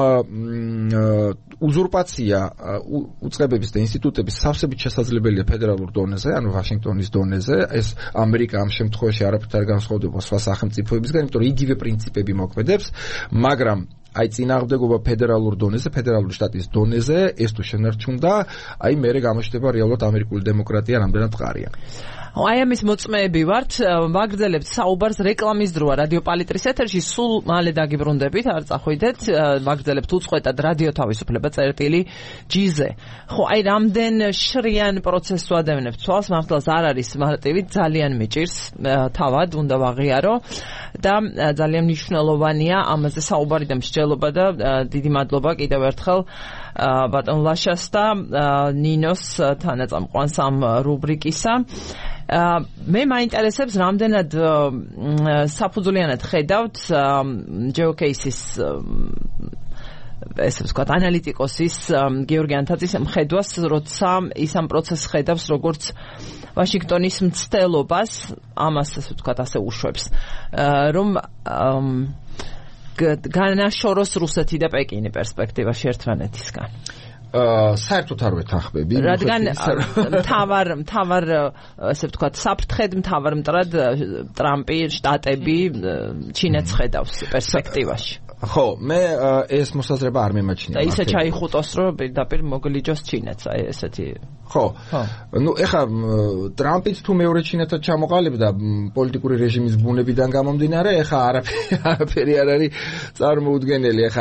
უზურპაცია უწყებების და ინსტიტუტების სავსებით შესაძლებელია ფედერალურ დონეზე, ანუ ვაშინგტონის დონეზე, ეს ამერიკა ამ შემთხვევაში არაფრით არ განსხვავდება სხვა სახელმწიფოებისგან, იმიტომ რომ იგივე პრინციპები მოქმედებს, მაგრამ აი წინააღმდეგობა ფედერალურ დონეზე, ფედერალური შტატის დონეზე, ეს თუ შენარჩუნდა, აი მერე გამოჩნდება რეალურად ამერიკული დემოკრატია რამდენად მყარია. აი ამის მოწმეები ვართ, ვაგრძელებთ საუბარს რეკლამის დროა რადიო პალიტრის ეთერში, სულ მალე დაგიბრუნდებით, არ წახვიდეთ, ვაგრძელებთ უწყვეტად რადიო თავისუფლება წერტილი G-ზე. ხო, აი რამდენ შრიან პროცესს ვადევნებთ თვალს, მართლაც არ არის მარტივი, ძალიან მიჭირს, თავად უნდა ვაღიარო და ძალიან მნიშვნელოვანია ამაზე საუბარი და მსჯელობა და დიდი მადლობა კიდევ ერთხელ ბატონ ლაშას და ნინოს თანაწამყვანს ამ რუბრიკისა. მე მაინტერესებს რამდენად საფუძვლიანად ხედავთ ჯეოკეისის ესე ვთქვათ ანალიტიკოსის გიორგი ანთაძის მხედვას, როცა ის ამ პროცესს ხედავს როგორც ვაშინგტონის მცდელობას, ამას ესე ვთქვათ ასე უშვებს, რომ განაშოროს რუსეთი და პეკინი პერსპექტივაში ერთმანეთისგან. საერთოდ არ ვეთანხმები. რადგან მთავარ ასე ვთქვათ საფრთხედ მთავარ მტრად ტრამპი, შტატები, ჩინეთს ხედავს პერსპექტივაში. ხო, მე ეს მოსაზრება არ მემაჩნია. და ისე ჩაიხუტოს, რომ პირდაპირ მოგლიჯოს ჩინეთს, აი ესეთი. ხო. ნუ ეხა ტრამპიც თუ მეორე ჩინეთად ჩამოყალიბდა პოლიტიკური რეჟიმის ბუნებიდან გამომდინარე, ეხა არაფერი არ არის წარმოუდგენელი, ეხა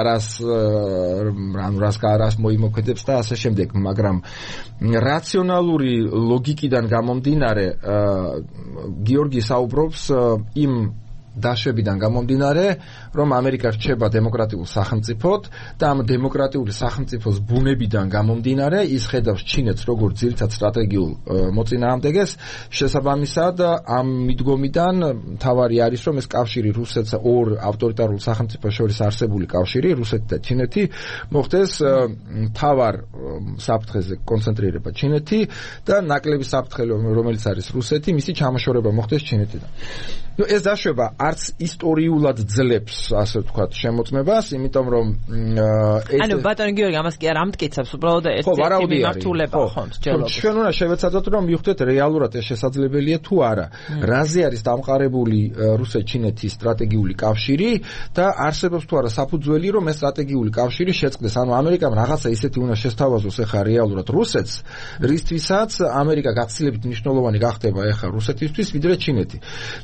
რას მოიმოქმედებს და ასე შემდეგ, მაგრამ რაციონალური ლოგიკიდან გამომდინარე გიორგი საუბრობს იმ დაშვებიდან გამომდინარე, რომ ამერიკა რჩება დემოკრატიულ სახელმწიფოდ და ამ დემოკრატიული სახელმწიფოს ბუნებიდან გამომდინარე ის ხედავს ჩინეთს როგორც ძირითად სტრატეგიულ მოწინააღმდეგეს, შესაბამისად ამ მიდგომიდან მთავარი არის, რომ ეს კავშირი რუსეთს ორ ავტორიტარულ სახელმწიფოს შორის არსებული კავშირი, რუსეთი და ჩინეთი, მოხდეს მთავარ საფრთხეზე კონცენტრირება ჩინეთი და ნაკლები საფრთხე, რომელიც არის რუსეთი, მისი ჩამოშორება მოხდეს ჩინეთიდან. ნუ ეს დაშვება არც ისტორიულად ძლებს, ასე ვთქვათ, შემოწმებას, იმიტომ რომ ეს ანუ ბატონი გიორგი ამას კი არ ამტკიცებს, უბრალოდ ერთი მიმართულება ხომ სჯელობს. ჩვენ უნდა შევეცადოთ, რომ მივხვდეთ რეალურად ეს შესაძლებელია თუ არა. რაზე არის დამყარებული რუსეთ-ჩინეთის სტრატეგიული კავშირი და არსებობს თუ არა საფუძველი, რომ ეს სტრატეგიული კავშირი შეწყდეს. ანუ ამერიკამ რაღაცა ისეთი უნდა შესთავაზოს ეხა რეალურად რუსეთს, რისთვისაც ამერიკა გაცილებით მნიშვნელოვანი გახდება ეხა რუსეთისთვის, ვიდრე ჩინეთი. ჩინეთი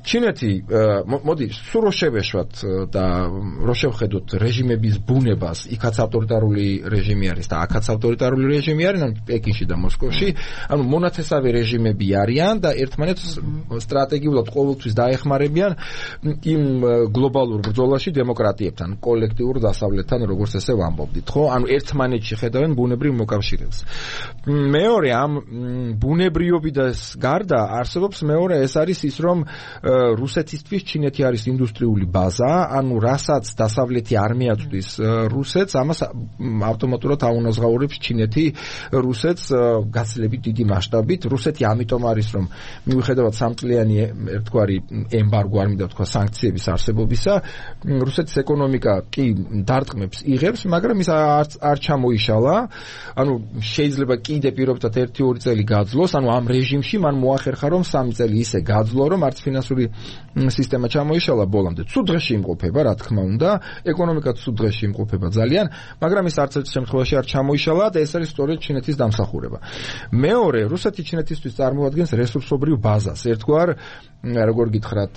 რუსეთი მოდი სულ რო შევეშვათ და რო შევხედოთ რეჟიმების ბუნებას, იქაც ავტორიტარული რეჟიმი არის და აქაც ავტორიტარული რეჟიმი არის, ანუ პეკინში და მოსკოვში, ანუ მონათესავე რეჟიმები არიან და ერთმანეთს სტრატეგიულად ყოველთვის დაეხმარებიან იმ გლობალურ ბრძოლაში დემოკრატიებთან, კოლექტიურ დასავლეთთან, როგორც ესე ვამბობდით, ხო? ანუ ერთმანეთში ხედავენ ბუნებრივ მოკავშირეებს. მეორე ამ ბუნებრიობიდან გარდა არსებობს მეორე, ეს არის ის, რომ რუსეთისთვის ჩინეთი არის ინდუსტრიული ბაზა, ანუ რასაც დასავლეთი არ მიაწვდის რუსეთს, ამას ავტომატურად აუნაზღაურებს ჩინეთი რუსეთს გაცილებით დიდი მასშტაბით. რუსეთი ამიტომ არის, რომ მიუხედავად სამწლიანი ერთგვარი ემბარგო, არ მინდა ვთქვა სანქციების არსებობისა, რუსეთის ეკონომიკა კი დარტყმებს იღებს, მაგრამ ის არ ჩამოიშალა, ანუ შეიძლება კიდე პირობითად 1-2 წელი გაძლოს, ანუ ამ რეჟიმში მან მოახერხა, რომ 3 წელი ისე გაძლო, რომ არც ფინანსური სისტემა ჩამოიშალა ბოლომდე. ცუდ დღეში იმყოფება, რა თქმა უნდა, ეკონომიკა ცუდ დღეში იმყოფება ძალიან, მაგრამ ის არც ერთ შემთხვევაში არ ჩამოიშალა და ეს არის სწორედ ჩინეთის დამსახურება. მეორე, რუსეთი ჩინეთისთვის წარმოადგენს რესურსობრივ ბაზას. ერთგვარ, როგორ გითხრათ,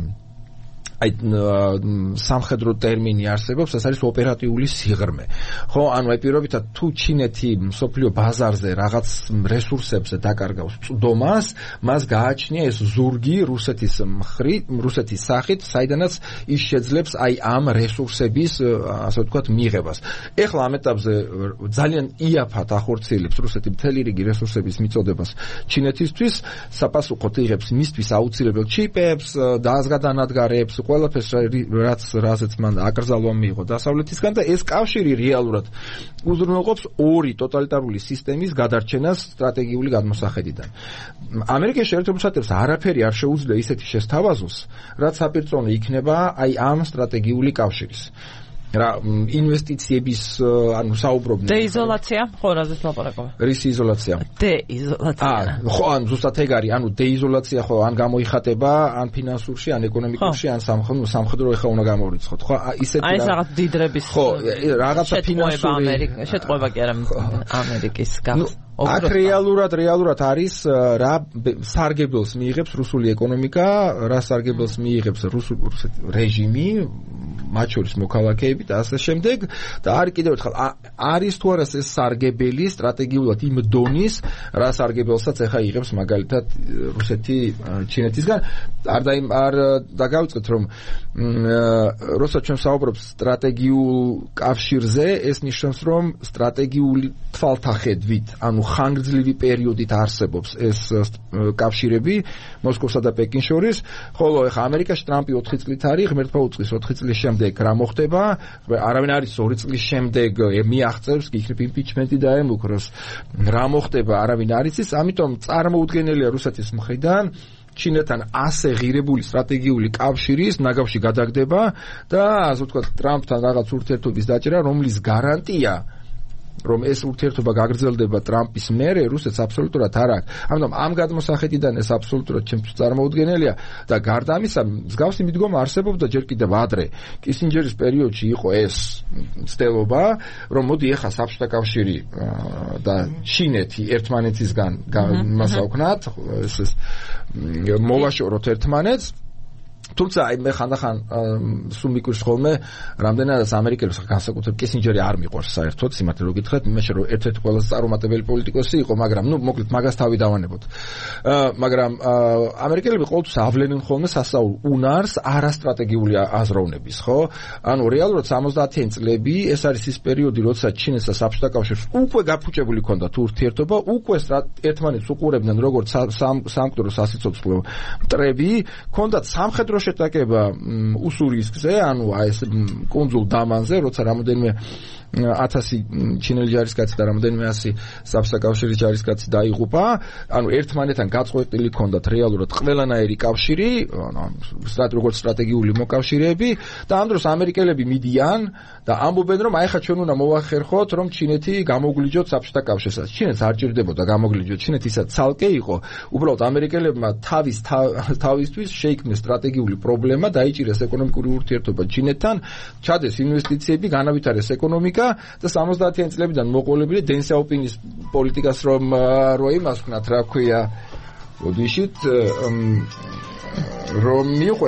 აი სამხედრო ტერმინი არსებობს, ეს არის ოპერატიული სიღრმე. ხო, ანუ აი პირობითად თუ ჩინეთი მსოფლიო ბაზარზე რაღაც რესურსებზე დაკარგავს წვდომას, მას გააჩნია ეს ზურგი რუსეთის რუსეთის სახით, საიდანაც ის შეძლებს აი ამ რესურსების, ასე ვთქვათ, მიღებას. ეხლა ამ ეტაპზე ძალიან იაფად ახორციელებს რუსეთი მთელი რიგი რესურსების მიწოდებას ჩინეთისთვის, საპასუხოდ იღებს მისთვის აუცილებელ ჩიპებს, დაზგადანადგარებს, ყველაფერს რაზეც მან აკრძალვა მიიღო დასავლეთისგან და ეს კავშირი რეალურად უზრუნველყოფს ორი ტოტალიტარული სისტემის გადარჩენას სტრატეგიული გადმოსახედიდან. ამერიკის შეერთებულ შტატებს არაფერი არ შეუძლია ისეთი შესთავაზოს, რაც საპირწონე იქნება აი ამ სტრატეგიული კავშირის. რა ინვესტიციების ანუ საუბრობდნენ დეიზოლაცია ხო რაზეც ლაპარაკობ რის იზოლაცია დეიზოლაცია ხო ან ზუსტად ეგ არის ანუ დეიზოლაცია ხო ან გამოიხატება ან ფინანსურში ან ეკონომიკურში ან სამხედრო ეხა უნდა გამორიცხოთ ხო ისეთი აი ეს რაღაც დიდრების ხო რაღაცა ფინანსური შეტყობა კი არა ამერიკის გახსნა აქ რეალურად არის რა სარგებელს მიიღებს რუსული ეკონომიკა, რა სარგებელს მიიღებს რუსული რეჟიმი, მათ შორის მოქალაქეები და ასე შემდეგ და არის კიდევ ერთხელ არის თუ არა ეს სარგებელი სტრატეგიულად იმ დონის, რა სარგებელსაც ეხა იღებს მაგალითად რუსეთი ჩინეთისგან. არ დაგავიწყეთ რომ როცა ჩვენ საუბრობთ სტრატეგიულ კავშირზე, ეს ნიშნავს რომ სტრატეგიული თვალთახედვით, ანუ ხანგრძლივი პერიოდით არსებობს ეს კავშირები მოსკოვსა და პეკინს შორის, ხოლო ეხა ამერიკაში ტრამპი 4 წლით არის, ღმერთმა უწყის 4 წლის შემდეგ რა მოხდება, არავინ არის 2 წლის შემდეგ მიაღწევს, იქნებ იმპიჩმენტი დაემუქროს, რა მოხდება არავინ არ იცის, ამიტომ წარმოუდგენელია რუსეთის მხრიდან ჩინეთთან ასე ღირებული სტრატეგიული კავშირის ნაგავში გადაგდება და ასე ვთქვათ ტრამპთან რაღაც ურთიერთობის დაჭერა, რომლის გარანტია რომ ეს ურთიერთობა გაგრძელდება ტრამპის მერე რუსეთს აბსოლუტურად არ აქვს. ამიტომ ამ გადმოსახედიდან ეს აბსოლუტურად ჩემთვის წარმოუდგენელია და გარდა ამისა მსგავსი მიდგომა არსებობდა ჯერ კიდევ ადრე. კისინჯერის პერიოდში იყო ეს ცდელობა, რომ მოდი ეხა საბჭოთა კავშირი და ჩინეთი ერთმანეთისგან მასაუქნათ, ეს მოვაშოროთ ერთმანეთს. თუმცა აი მე ხანდახან სულ მიკვირს ხოლმე რამდენადაც ამერიკელებს განსაკუთრებით კისინჯერი არ მიყვარს საერთოდ სიმართლე რო გითხრათ იმაში რომ ერთ-ერთი ყველაზე წარუმატებელი პოლიტიკოსი იყო მაგრამ მოკლედ მაგას თავი დავანებოთ მაგრამ ამერიკელები ყოველთვის ავლენენ ხოლმე სასაულ უნარს არასტრატეგიული აზროვნების ხო ანუ რეალურად 70-იან წლები ეს არის ის პერიოდი როცა ჩინეთსა საბჭოთა კავშირს უკვე გაფუჭებული ჰქონდათ ურთიერთობა უკვე ერთმანეთს უყურებდნენ როგორც სამკვდრო სასიცოცხლო მტრები ჰქონდათ სამხედრო შეტაკება უსურისკზე, ანუ აი ეს კუნძულ დამანზე, როცა რამოდენიმე 1000 ჩინელი ჯარისკაცი და რამოდენიმე 100 საბჭოთა კავშირის ჯარისკაცი დაიღუპა, ანუ ერთმანეთთან გაწყვეტილი ჰქონდათ რეალურად ყველანაირი კავშირი, როგორც სტრატეგიული მოკავშირეები და ამ დროს ამერიკელები მიდიან და ამბობენ რომ აი ხა ჩვენ უნდა მოვახერხოთ რომ ჩინეთი გამოგვლიჯოთ საბჭოთა კავშირსაც. ჩინეთს არ ჭირდებოდა გამოგვლიჯოთ, ჩინეთისა ცალკე იყო. უბრალოდ ამერიკელებმა თავისთვის შეიქმნეს სტრატეგიული პრობლემა, დაიჭირეს ეკონომიკური ურთიერთობა ჩინეთთან, ჩადეს ინვესტიციები, განავითარეს ეკონომიკა და 70-იან წლებიდან მოყოლებული დენ საოპინის პოლიტიკას რომ იმას ვქნათ, რა ქვია, ოდიშით რომ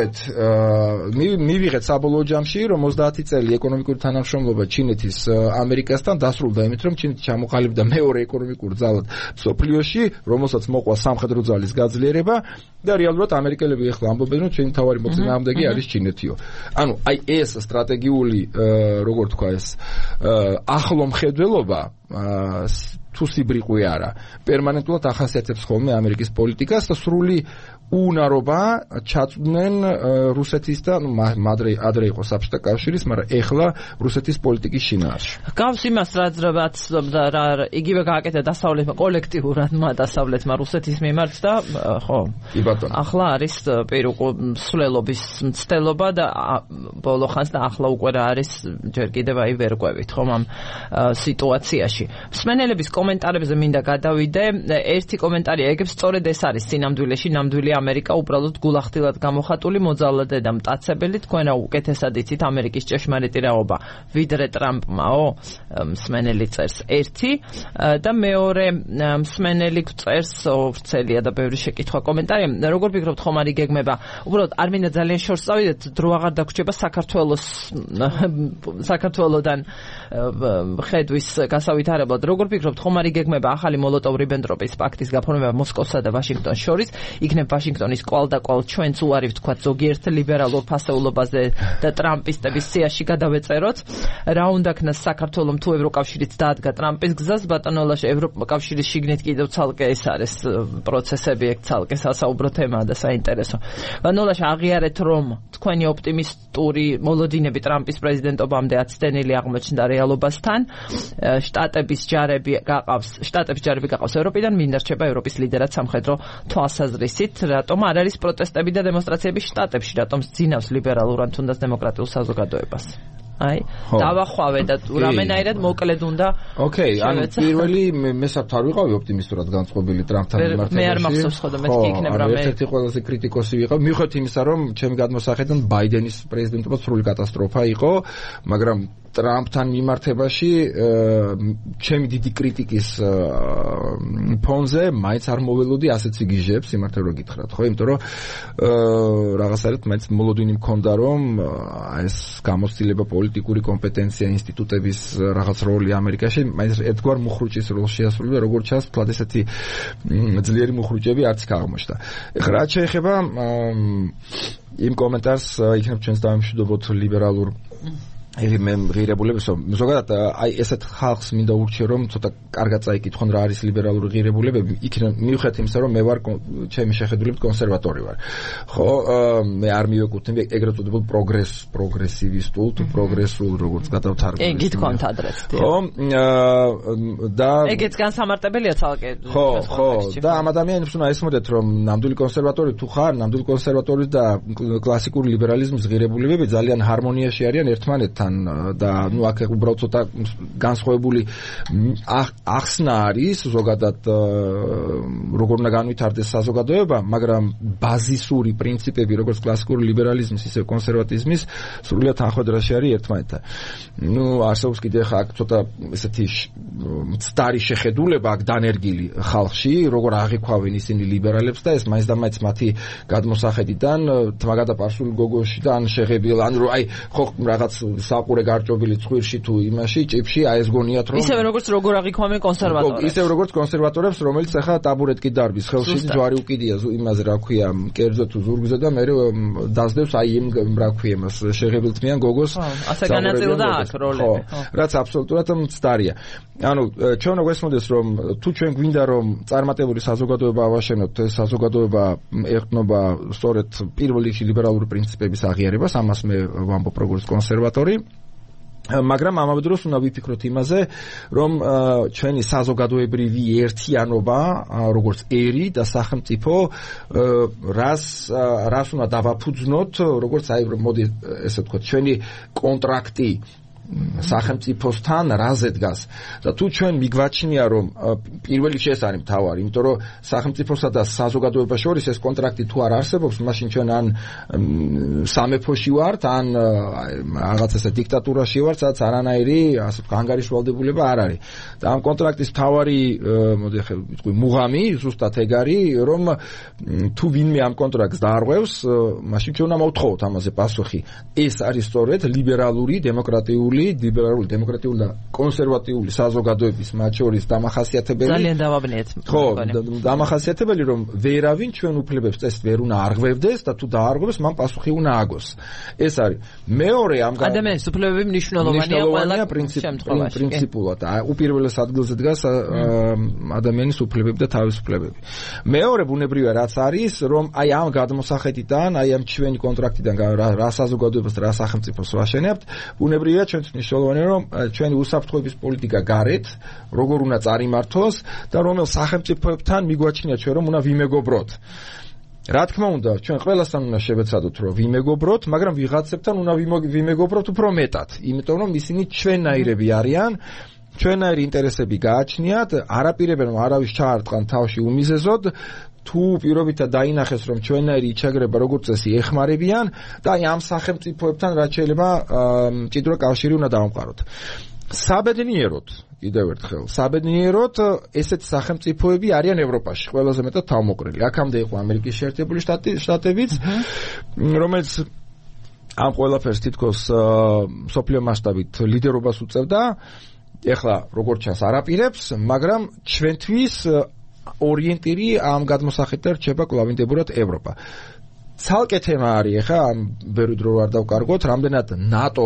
მივიღეთ საბოლოო ჯამში რომ 30 წელი ეკონომიკური თანამშრომლობა ჩინეთის ამერიკასთან დასრულდა იმით რომ ჩინეთი ჩამოყალიბდა მეორე ეკონომიკურ ძალად მსოფლიოში რომელსაც მოყვა სამხედრო ძალის გაძლიერება და რეალურად ამერიკელები ახლა ამბობენ რომ ჩვენი თავარი მოწინააღმდეგე არის ჩინეთიო. ანუ აი ეს სტრატეგიული როგორ თქვა ეს ახლო მხედველობა თუ სიბრიყვე არა პერმანენტულად ახასიათებს ხოლმე ამერიკის პოლიტიკას და სრული უნარობა ჩაწვდნენ რუსეთის და ადრე იყო საბჭოთა კავშირის, მაგრამ ეხლა რუსეთის პოლიტიკის შინაარსში. გავს იმას რაც იგივე გააკეთა დასავლეთმა კოლექტიურად დასავლეთმა რუსეთის მიმართ და ხო. კი ბატონო. ახლა არის სრულობის მცდელობა და ბოლო ხანს და ახლა უკვე რა არის ჯერ კიდევ აი ვერ ყვევით ხომ ამ სიტუაციაში. მსმენელების კომენტარებზე მინდა გადავიდე. ერთი კომენტარი ეგებს სწორედ ეს არის სინამდვილეში ნამდვილი ამერიკა უბრალოდ გულახდილად გამოხატული მოძალადე და მტაცებელი თქვენ რა უკეთესად იცით ამერიკის ჭეშმარიტი რაობა ვიდრე ტრამპმაო მსმენელი წერს ერთი და მეორე მსმენელი წერს ვრცელია და ბევრი შეკითხვა კომენტარი როგორ ფიქრობთ ხომ არის გეგმება უბრალოდ არ მინდა ძალიან შორს წავიდეთ დრო აღარ დაგვრჩება საქართველოსდან ხედვის გასავითარებლად როგორ ფიქრობთ ხომ არის გეგმება ახალი მოლოტოვ-რიბენტროპის პაქტის გაფორმება მოსკოვსა და ვაშინგტონს შორის იქნებ ვაშინგტონის კვალ ჩვენც უარი ვთქვათ ზოგიერთ ლიბერალურ ფასეულობაზე და ტრამპისტების სიაში გადავეწეროთ რა უნდა ქნას საქართველოს თუ ევროკავშირიც დაადგა ტრამპის გზას ბატონოლაში ევროკავშირის შიგნით კიდევ ცალკე ეს არის პროცესები ეგ ცალკე სასაუბრო თემაა და საინტერესო ბატონოლაში აღიარეთ რომ თქვენი ოპტიმისტური მოლოდინები ტრამპის პრეზიდენტობამდე აცდენილი აღმოჩნდა რეალობასთან შტატების ჯარები გაყავს ევროპიდან მინდა რჩება ევროპის ლიდერად სამხედრო თვალსაზრისით რატომ არ არის პროტესტები და დემონსტრაციები შტატებში რატომ ძინავს ლიბერალურ ან თუნდაც დემოკრატიულ საზოგადოებას აი დავახვავე და რამენაირად მოკლედ უნდა ოკეი ანუ პირველი მე საერთოდ არ ვიყავი ოპტიმისტურად განწყობილი ტრამპთან მიმართ მე არ მახსოვს ხოლმე მეთქი იქნება რამე ერთ-ერთი ყველაზე კრიტიკოსი ვიყავ მიუხედავად იმისა რომ ჩემი გადმოსახედიდან ბაიდენის პრეზიდენტობა სრული კატასტროფა იყო მაგრამ ტრამპთან მიმართებაში ჩემი დიდი კრიტიკის ფონზე მაინც არ მოველოდი ასეთ სიგიჟეებს სიმართლე რომ გითხრათ ხო იმიტომ რომ რაღაცაერთ მაინც მოლოდინი მქონდა რომ ეს გამოცდილება პოლიტიკური კომპეტენცია ინსტიტუტების რაღაც როლი ამერიკაში მაინც ერთგვარ მუხრუჭის როლს შეასრულა როგორც ჩანს თლად ესეთი ძლიერი მუხრუჭები არც აღმოჩნდა ეხლა რაც შეეხება იმ კომენტარს იქნებ ჩვენს დავემშვიდობოთ ლიბერალურ მე ღირებულებს ზოგადად აი ესეთ ხალხს მინდა ურჩიო რომ ცოტა კარგად წაიკითხონ რა არის ლიბერალური ღირებულებები იქნებ მიუხედავად იმისა რომ მე ვარ ჩემი შეხედულებით კონსერვატორი ვარ ხო მე არ მივეკუთვნები ეგრეთ წოდებულ პროგრესივისტულ თუ პროგრესულ როგორც გადავთარგმნო კი გითქვამთ ადრეს ხო და ეგეც განსამარტებელია ცალკე ხო და ამ ადამიანებს უნდა ესმოდეთ რომ ნამდვილი კონსერვატორი თუ ხარ ნამდვილი კონსერვატორი და კლასიკური ლიბერალიზმის ღირებულებები ძალიან ჰარმონიაში არიან ერთმანეთთან და ნუ აქ უბრალოდ ცოტა განსხვავებული ახსნა არის ზოგადად როგორ უნდა განვითარდეს საზოგადოება მაგრამ ბაზისური პრინციპები როგორც კლასიკური ლიბერალიზმის ისე კონსერვატიზმის სრულიად თანხმდრაში არის ერთმანეთთან ნუ არსებობს კიდე ხა ცოტა ესეთი მცდარი შეხედულება აქ დანერგილი ხალხში როგორ აღიქვავენ ისინი ლიბერალებს და ეს მაინც და მაინც მათი გადმოსახედიდან თმაგადაპარსული გოგოშიდან შეღებილ ან აი ხო რაღაც საყურე გარჭობილი ცხვირში თუ იმაში ჭიფში აი ეს გონიათ რომ ისევ როგორ აღიქვამენ კონსერვატორებს ისევ როგორც კონსერვატორებს რომელიც ახლა ტაბურეტკი დარბის ხელში ჯვარი უკიდია იმაზე რა ქვია კერძო თუ ზურგზე და მე დასდევს აი იმ რა ქვია მას შეღებილთმიან გოგოს ასე განაწილდა აქ როლები რაც აბსოლუტურად მცდარია ანუ ჩვენ როგორ ესმოდეს რომ თუ ჩვენ გვინდა რომ წარმატებული საზოგადოება ავაშენოთ ეს საზოგადოება ეყრდნობა სწორედ პირველ რიგში ლიბერალური პრინციპების აღიარებას ამას მე ვამბობ როგორც კონსერვატორი მაგრამ ამავე დროს უნდა ვიფიქროთ იმაზე რომ ჩვენი საზოგადოებრივი ერთიანობა როგორც ერი და სახელმწიფო რას უნდა დავაფუძნოთ როგორც აი მოდი ესე ვთქვათ ჩვენი კონტრაქტი სახელმწიფოსთან რაზე დგას და თუ ჩვენ მიგვაჩნია რომ პირველი ეს არის მთავარი, იმიტომ რომ სახელმწიფოსა და საზოგადოებას შორის ეს კონტრაქტი თუ არ არსებობს, მაშინ ჩვენ ან სამეფოში ვართ, ან რაღაც ესე დიქტატურაში ვართ, სადაც არანაირი ასე ვთქვათ ანგარიშვალდებულება არ არის. და ამ კონტრაქტის მთავარი მოდი ახლა ვიტყვი მუღამი ზუსტად ეგ არის, რომ თუ ვინმე ამ კონტრაქტს დაარღვევს, მაშინ ჩვენ უნდა მოვთხოვოთ ამაზე პასუხი. ეს არის სწორედ ლიბერალური დემოკრატიული და კონსერვატიული საზოგადოების მათ შორის დამახასიათებელი. ძალიან დავაბნიეთ. ხო, დამახასიათებელი რომ ვერავინ ჩვენ უფლებებს წესით ვერ უნდა არღვევდეს და თუ დაარღვევს, მან პასუხი უნდა აგოს. ეს არის მეორე ამ ადამიანის უფლებები მნიშვნელოვანია ყველა შემთხვევაში. პრინციპულად უპირველეს ადგილზე დგას ადამიანის უფლებები და თავისუფლებები. მეორე ბუნებრივია რაც არის, რომ აი ამ გადმოსახედიდან, აი ამ ჩვენი კონტრაქტიდან რა საზოგადოებას და რა სახელმწიფოს ვაშენებთ, ბუნებრივია ჩვენთვის მნიშვნელოვანია რომ ჩვენი უსაფრთხოების პოლიტიკა გარეთ როგორ უნდა წარიმართოს და რომელ სახელმწიფოებთან მიგვაჩნია ჩვენ რომ უნდა ვიმეგობროთ. რა თქმა უნდა, ჩვენ ყველასთან უნდა შევეცადოთ რომ ვიმეგობროთ, მაგრამ ვიღაცებთან უნდა ვიმეგობროთ უფრო მეტად, იმიტომ რომ ისინი ჩვენნაირები არიან, ჩვენნაირი ინტერესები გააჩნიათ, არაპირებენ რომ არავის ჩაარტყან თავში უმიზეზოდ, თუ პირობითად დაინახეს რომ ჩვენნაირი იჩაგრება როგორც წესი ეხმარებიან და აი ამ სახელმწიფოებთან რაც შეიძლება მჭიდრო კავშირი უნდა დავამყაროთ. საბედნიეროდ, კიდევ ერთხელ, საბედნიეროდ ესეთი სახელმწიფოები არიან ევროპაში, ყველაზე მეტად თავმოყრილი. აქამდე იყო ამერიკის შეერთებული შტატებიც, რომელიც ამ ყველაფერს თითქოს მსოფლიო მასშტაბით ლიდერობას უწევდა. ეხლა როგორც ჩანს არაპირებს, მაგრამ ჩვენთვის ორიენტირი ამ გადმოსახედიდან რჩება კვლავინდებურად ევროპა. ცალკე თემა არის ეხლა ამ ბევრი დრო არ დავკარგოთ, რამდენად ნატო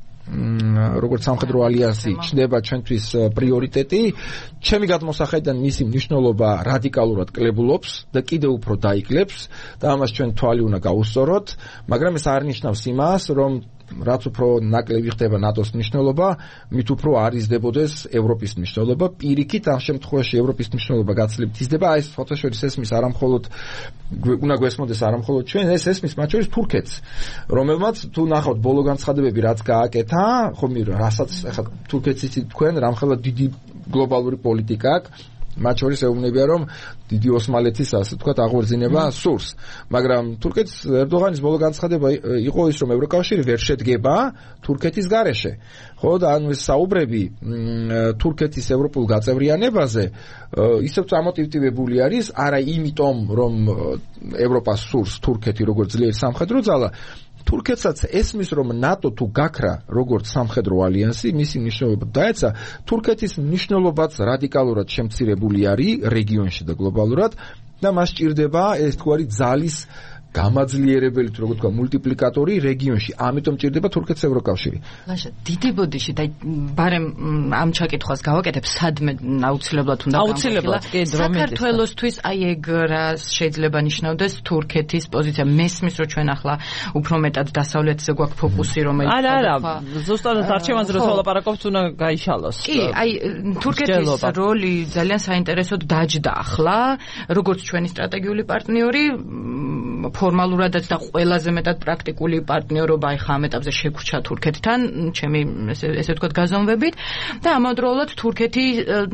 როგორც სამხედრო ალიანსი ჩნდება ჩვენთვის პრიორიტეტი. ჩემი გადმოსახედიდან მისი მნიშვნელობა რადიკალურად კლებულობს და კიდევ უფრო დაიკლებს და ამას ჩვენ თვალი უნდა გავუსწოროთ, მაგრამ ეს არ ნიშნავს იმას, რომ რაც უფრო ნაკლები ხდება ნატოს მნიშვნელობა, მით უფრო არ იზრდებოდეს ევროპის მნიშვნელობა. პირიქით ამ შემთხვევაში ევროპის მნიშვნელობა გაცილებით იზრდება. აი ეს ფოტოშორის ესმის არამხოლოდ უნდა გვესმოდეს არამხოლოდ ჩვენ, ეს ესმის მათ შორის თურქეთს, რომელმაც თუ ნახავთ ბოლო განცხადებები რაც გააკეთა, ხომ რასაც ახლა თურქეთს იცით თქვენ, რამხელა დიდი გლობალური პოლიტიკა აქვს. მათ შორის ეუბნებიან რომ დიდი ოსმალეთის ასე ვთქვათ აღორძინება სურს, მაგრამ თურქეთის ერდოღანის ბოლო განცხადება იყო ის რომ ევროკავშირი ვერ შედგება თურქეთის გარეშე. ხო და ანუ ეს საუბრები თურქეთის ევროპულ გაწევრიანებაზე ისევ წამოტივტივებული არის, არა იმიტომ რომ ევროპას სურს თურქეთი როგორც ძლიერი სამხედრო ძალა, თურქეთსაც ესმის რომ ნატო თუ გაქრა როგორც სამხედრო ალიანსი, მისი მნიშვნელობა დაეცა, თურქეთის მნიშვნელობაც რადიკალურად შემცირებული არის რეგიონში და გლობალურად და მას ჭირდება ეს თქვარი ძალის გამაძლიერებელი თუ როგორ თქვა მულტიპლიკატორი რეგიონში. ამიტომ ჭირდება თურქეთის ევროკავშირი. ლაშა, დიდი ბოდიში და ბარემ ამ ჩაკითხვას გავაკეთებ, სადმე აუცილებლად უნდა აუცილებლად კი საქართველოსთვის აი ეგ რა შეიძლება ნიშნავდეს თურქეთის პოზიცია. მესმის რომ ჩვენ ახლა უფრო მეტად დასავლეთზე გვაქვს ფოკუსი, რომელიც არა, ზუსტად არჩევანზე რო ლაპარაკობთ, უნდა გაიშალოს. კი, აი თურქეთის როლი ძალიან საინტერესოდ დაჯდა ახლა, როგორც ჩვენი სტრატეგიული პარტნიორი, ფორმალურადაც და ყველაზე მეტად პრაქტიკული პარტნიორობა ახლა ამ ეტაპზე შეგვჭა თურქეთთან, ჩემი ესე ვთქვათ გაზომვებით და ამავდროულად თურქეთი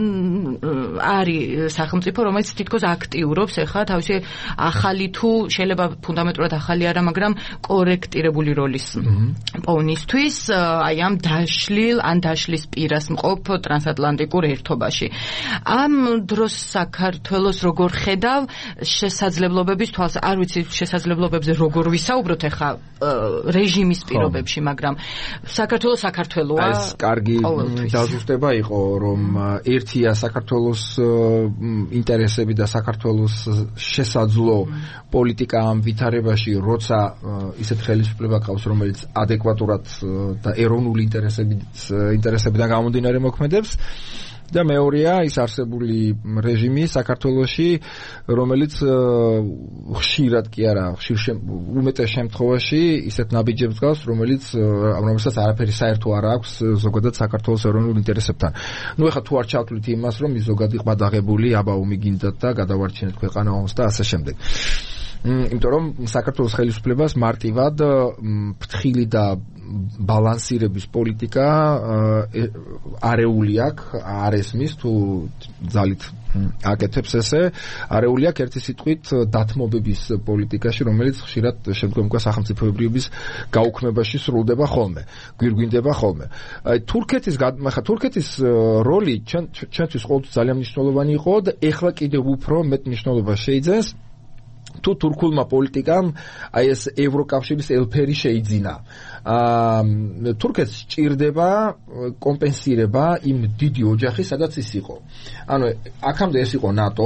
არის სახელმწიფო, რომელიც თითქოს აქტიურობს ახლა თავისი ახალი თუ შეიძლება ფუნდამენტურად ახალი არა, მაგრამ კორექტირებული როლის პოვნისთვის აი ამ დაშლის პირას მყოფ ტრანსატლანტიკურ ერთობაში. ამ დროს საქართველოს როგორ ხედავ შესაძლებლობების თვალს, არ ვიცი შესაძლებლობებზე როგორ ვისაუბროთ ახლა რეჟიმის პირობებში, მაგრამ საქართველოა. ეს კარგი დაზუსტება იყო, რომ ერთია საქართველოს ინტერესები და საქართველოს შესაძლო პოლიტიკა ამ ვითარებაში, როცა ისეთ ხელისუფლება ყავს, რომელიც ადეკვატურად და ეროვნული ინტერესებიდან გამომდინარე მოქმედებს. და მეორეა ის არსებული რეჟიმი საქართველოში, რომელიც ხშირად კი არა, უმეტეს შემთხვევაში ისეთ ნაბიჯებს გავს, რომელსაც არაფერი საერთო არ აქვს ზოგადად საქართველოს ეროვნულ ინტერესებთან. ნუ ეხლა თუ არ ჩავთვლით იმას, რომ ის ზოგადი ყბადაღებული აბაუმი გინდათ და გადავარჩინეთ ქვეყანა ომს და ასე შემდეგ. იმიტომ რომ საქართველოს ხელისუფლებას მარტივად ფრთხილი და ბალანსირების პოლიტიკა არეული აქვს, არ ესმის თუ ძალით აკეთებს ესე, არეული აქვს ერთი სიტყვით დათმობების პოლიტიკაში, რომელიც ხშირად შემდგომ სახელმწიფოებრიობის გაუქმებაში სრულდება ხოლმე, გვირგვინდება ხოლმე. თურქეთის როლი ჩვენთვის ყოველთვის ძალიან მნიშვნელოვანი იყო და ეხლა კიდევ უფრო მეტ მნიშვნელობას შეიძენს თუ თურქულმა პოლიტიკამ აი ეს ევროკავშირის ელფერი შეიძინა. თურქეთს სჭირდება კომპენსირება იმ დიდი ოჯახის, სადაც ის იყო. ანუ აქამდე ეს იყო ნატო.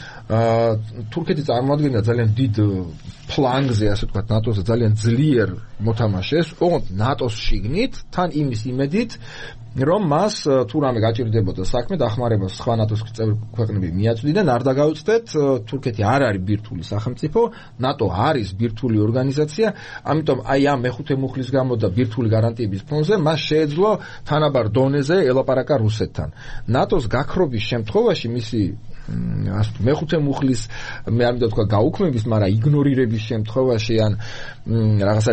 თურქეთი წარმოადგენდა ძალიან დიდ ფლანგზე, ასე ვთქვათ, ნატოზე ძალიან ძლიერ მოთამაშეს, ოღონდ ნატოს შიგნით, თან იმის იმედით, რომ მას თუ რამე გაჭირდებოდა საქმე, დახმარებას სხვა ნატოს წევრი ქვეყნები მიაწვდიდნენ, არ დაგაუწდეთ, თურქეთი არ არის ბირთვული სახელმწიფო, ნატო არის ბირთვული ორგანიზაცია, ამიტომ აი ამ მეხუთე მუხლის გამო და ბირთვული გარანტიების ფონზე მას შეეძლო თანაბარ დონეზე ელაპარაკა რუსეთთან. ნატოს გაქრობის შემთხვევაში მისი მეხუთე მუხლის მე არ მინდა თქვა გაუქმების, მაგრამ იგნორირების შემთხვევაში ან რაღაცა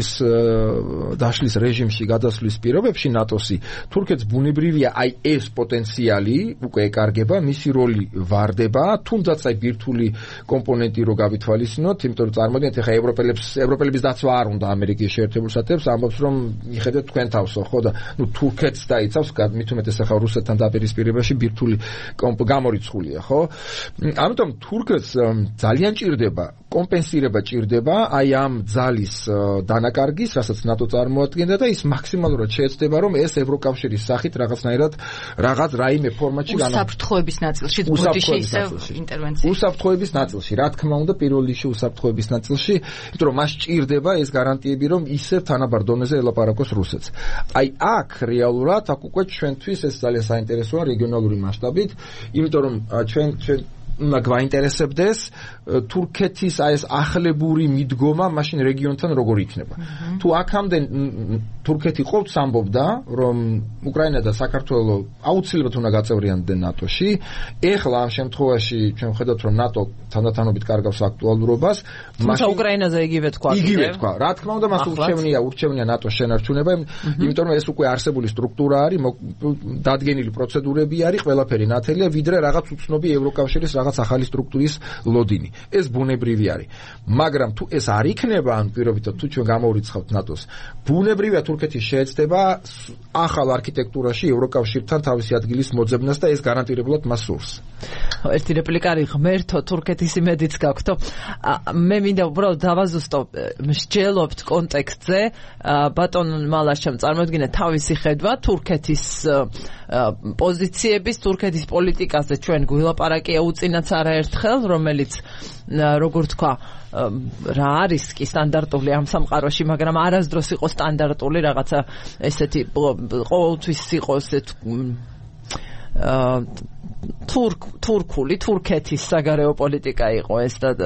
დაშლის რეჟიმში გადასვლის პირობებში ნატოსი თურქეთს ბუნებრივია აი ეს პოტენციალი უკვე ეკარგება, მისი როლი ვარდება, თუნდაც აი ბირთვული კომპონენტი რო გავითვალისწინოთ, იმიტომ რომ წარმოგიდგენთ ახლა ევროპელების დაცვა არ უნდა ამერიკის შეერთებულ შტატებს, ამბობს რომ მიხედეთ თქვენ თავსო, ხო და ნუ თურქეთს დაიცავს, მით უმეტეს ახლა რუსეთთან დაპირისპირებაში ბირთვული გამორიცხულია, ხო? ამიტომ თურქეთს ძალიან ჭირდება კომპენსირება ჭირდება აი ამ ძალის დანაკარგის, რასაც ნატო წარმოადგენდა და ის მაქსიმალურად შეეცდება, რომ ეს ევროკავშირის სახით რაღაცნაირად რაღაც რაიმე ფორმატში უსაფრთხოების ნაწილში ბუდიში ისევ ინტერვენცია. უსაფრთხოების ნაწილში, რა თქმა უნდა, პირველ რიგში უსაფრთხოების ნაწილში, იმიტომ რომ მას ჭირდება ეს გარანტიები, რომ ისევ თანაბარ დონეზე ელაპარაკოს რუსეთს. აი აქ რეალურად აქ უკვე ჩვენთვის ეს ძალიან საინტერესოა რეგიონალური მასშტაბით, იმიტომ რომ ჩვენ უნდა გვაინტერესებდეს თურქეთის აი ეს ახლებური მიდგომა მაშინ რეგიონთან როგორ იქნება. თუ აქამდე თურქეთი ყოველთვის ამბობდა, რომ უკრაინა და საქართველო აუცილებლად უნდა გაწევრიანდნენ ნატოში, ეხლა ამ შემთხვევაში ჩვენ ვხედავთ, რომ ნატო თანდათანობით კარგავს აქტუალურობას, მაშინ უკრაინაზე იგივე თქვა. იგივე თქვა. რა თქმა უნდა, მას ურჩევნია ნატოს შენარჩუნება, იმიტომ რომ ეს უკვე არსებული სტრუქტურა არის, დადგენილი პროცედურები არის, ყველაფერი ნათელია, ვიდრე რაღაც უცნობი ევროკავშირის რაღაც ახალი სტრუქტურის ლოდინი. ეს ბუნებრივი არის. მაგრამ თუ ეს არ იქნება, ან პირობითად თუ ჩვენ გამოვრიცხავთ ნატოს, ბუნებრივია თურქეთი შეეცდება ახალ არქიტექტურაში ევროკავშირთან თავისი ადგილის მოძებნას და ეს გარანტირებულად მას სურს. ერთი რეპლიკა არის ღმერთო, თურქეთის იმედიც გაქვთო. მე მინდა უბრალოდ დავაზუსტო, მსჯელობთ კონტექსტზე, ბატონ მალაშამ წარმოადგინა თავისი ხედვა თურქეთის პოზიციების, თურქეთის პოლიტიკაზე ჩვენ გვილაპარაკია უწინაც არაერთხელ, რომელიც როგორ თქვა, რა არის კი სტანდარტული ამ სამყაროში, მაგრამ არასდროს იყო სტანდარტული რაღაცა ესეთი ყოველთვის იყო ესეთ თურქეთის საგარეო პოლიტიკა იყო ეს და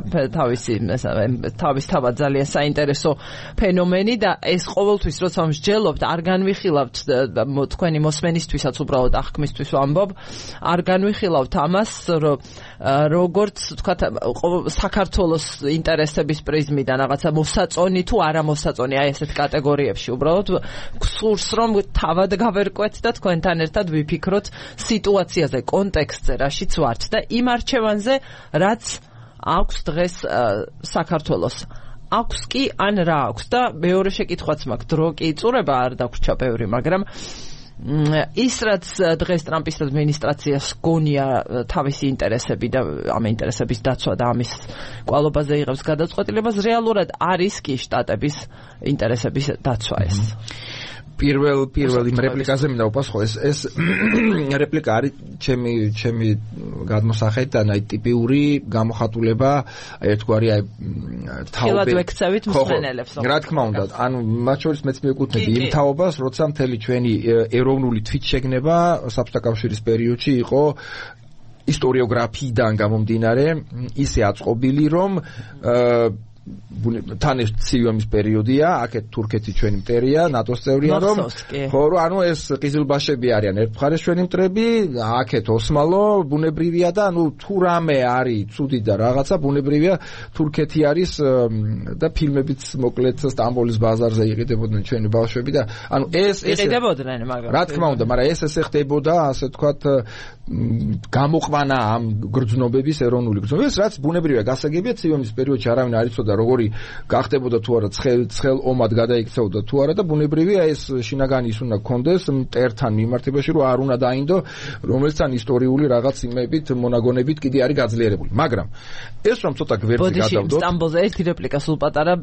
თავის თავად ძალიან საინტერესო ფენომენი და ეს ყოველთვის როცა მსჯელობთ არ განვიხილავთ თქვენი მოსმენისთვისაც უბრალოდ აღქმისთვის ვამბობ, არ განვიხილავთ ამას როგორც თქვა საქართველოს ინტერესების პრიზმიდან რაღაცა მოსაწონი თუ არა მოსაწონი აი ესეთ კატეგორიებში უბრალოდ გსურს რომ თავად გავერკვეთ და თქვენთან ერთად ვიფიქროთ სიტუაციაზე, კონტექსტზე, რაშიც ვართ და იმ არჩევანზე, რაც აქვს დღეს საქართველოს. აქვს კი ან რა აქვს და მეორე შეკითხვაც მაქვს, დრო კი იწურება, არ დაგვრჩა ბევრი, მაგრამ ის რაც დღეს ტრამპის ადმინისტრაციას გონია თავისი ინტერესები და ამ ინტერესების დაცვა და ამის კვალობაზე იღებს გადაწყვეტილებას, რეალურად არის კი შტატების ინტერესების დაცვა ეს. პირველ იმ რეპლიკაზე მინდა ვპასუხო, ეს რეპლიკა არის ჩემი გადმოსახედიდან აი ტიპიური გამოხატულება, ერთგვარი აი თაობები ვექცევით მსმენელებს. რა თქმა უნდა, ანუ მათ შორის მეც მეკუთვნები იმ თაობას, როცა მთელი ჩვენი ეროვნული თვითშეგნება საბჭოთა კავშირის პერიოდში იყო ისტორიოგრაფიიდან გამომდინარე ისე აწყობილი, რომ თან ეს ცივი ომის პერიოდია, აქეთ თურქეთი ჩვენი მტერია, ნატოს წევრია, რომ ხო, ანუ ეს ყიზილბაშები არიან ერთ მხარეს ჩვენი მტრები, აქეთ ოსმალო ბუნებრივია და თუ რამე არის ცუდი და რაღაცა ბუნებრივია თურქეთი არის და ფილმებიც მოკლედ სტამბოლის ბაზარზე იყიდებოდნენ ჩვენი ბავშვები და ანუ ეს იყიდებოდნენ, მაგრამ რა თქმა უნდა, მაგრამ ეს ხდებოდა, ასე ვთქვათ, გამოყვანა ამ გრძნობების ეროვნული გრძნობების, რაც ბუნებრივია გასაგებია ცივი ომის პერიოდში არავინ არ იცოდა როგორი გახდებოდა თუ არა ცხელ ომად გადაიქცეოდა თუ არა და ბუნებრივია ეს შინაგანი ის უნდა გქონდეს მტერთან მიმართებაში, რომ არ უნდა დაინდო, რომელთან ისტორიული რაღაც იმებით მონაგონებით კიდე არის გაძლიერებული. მაგრამ ეს რომ ცოტა გვერდზე გადავდოთ, სტამბოლზე ერთი რეპლიკა სულ პატარა,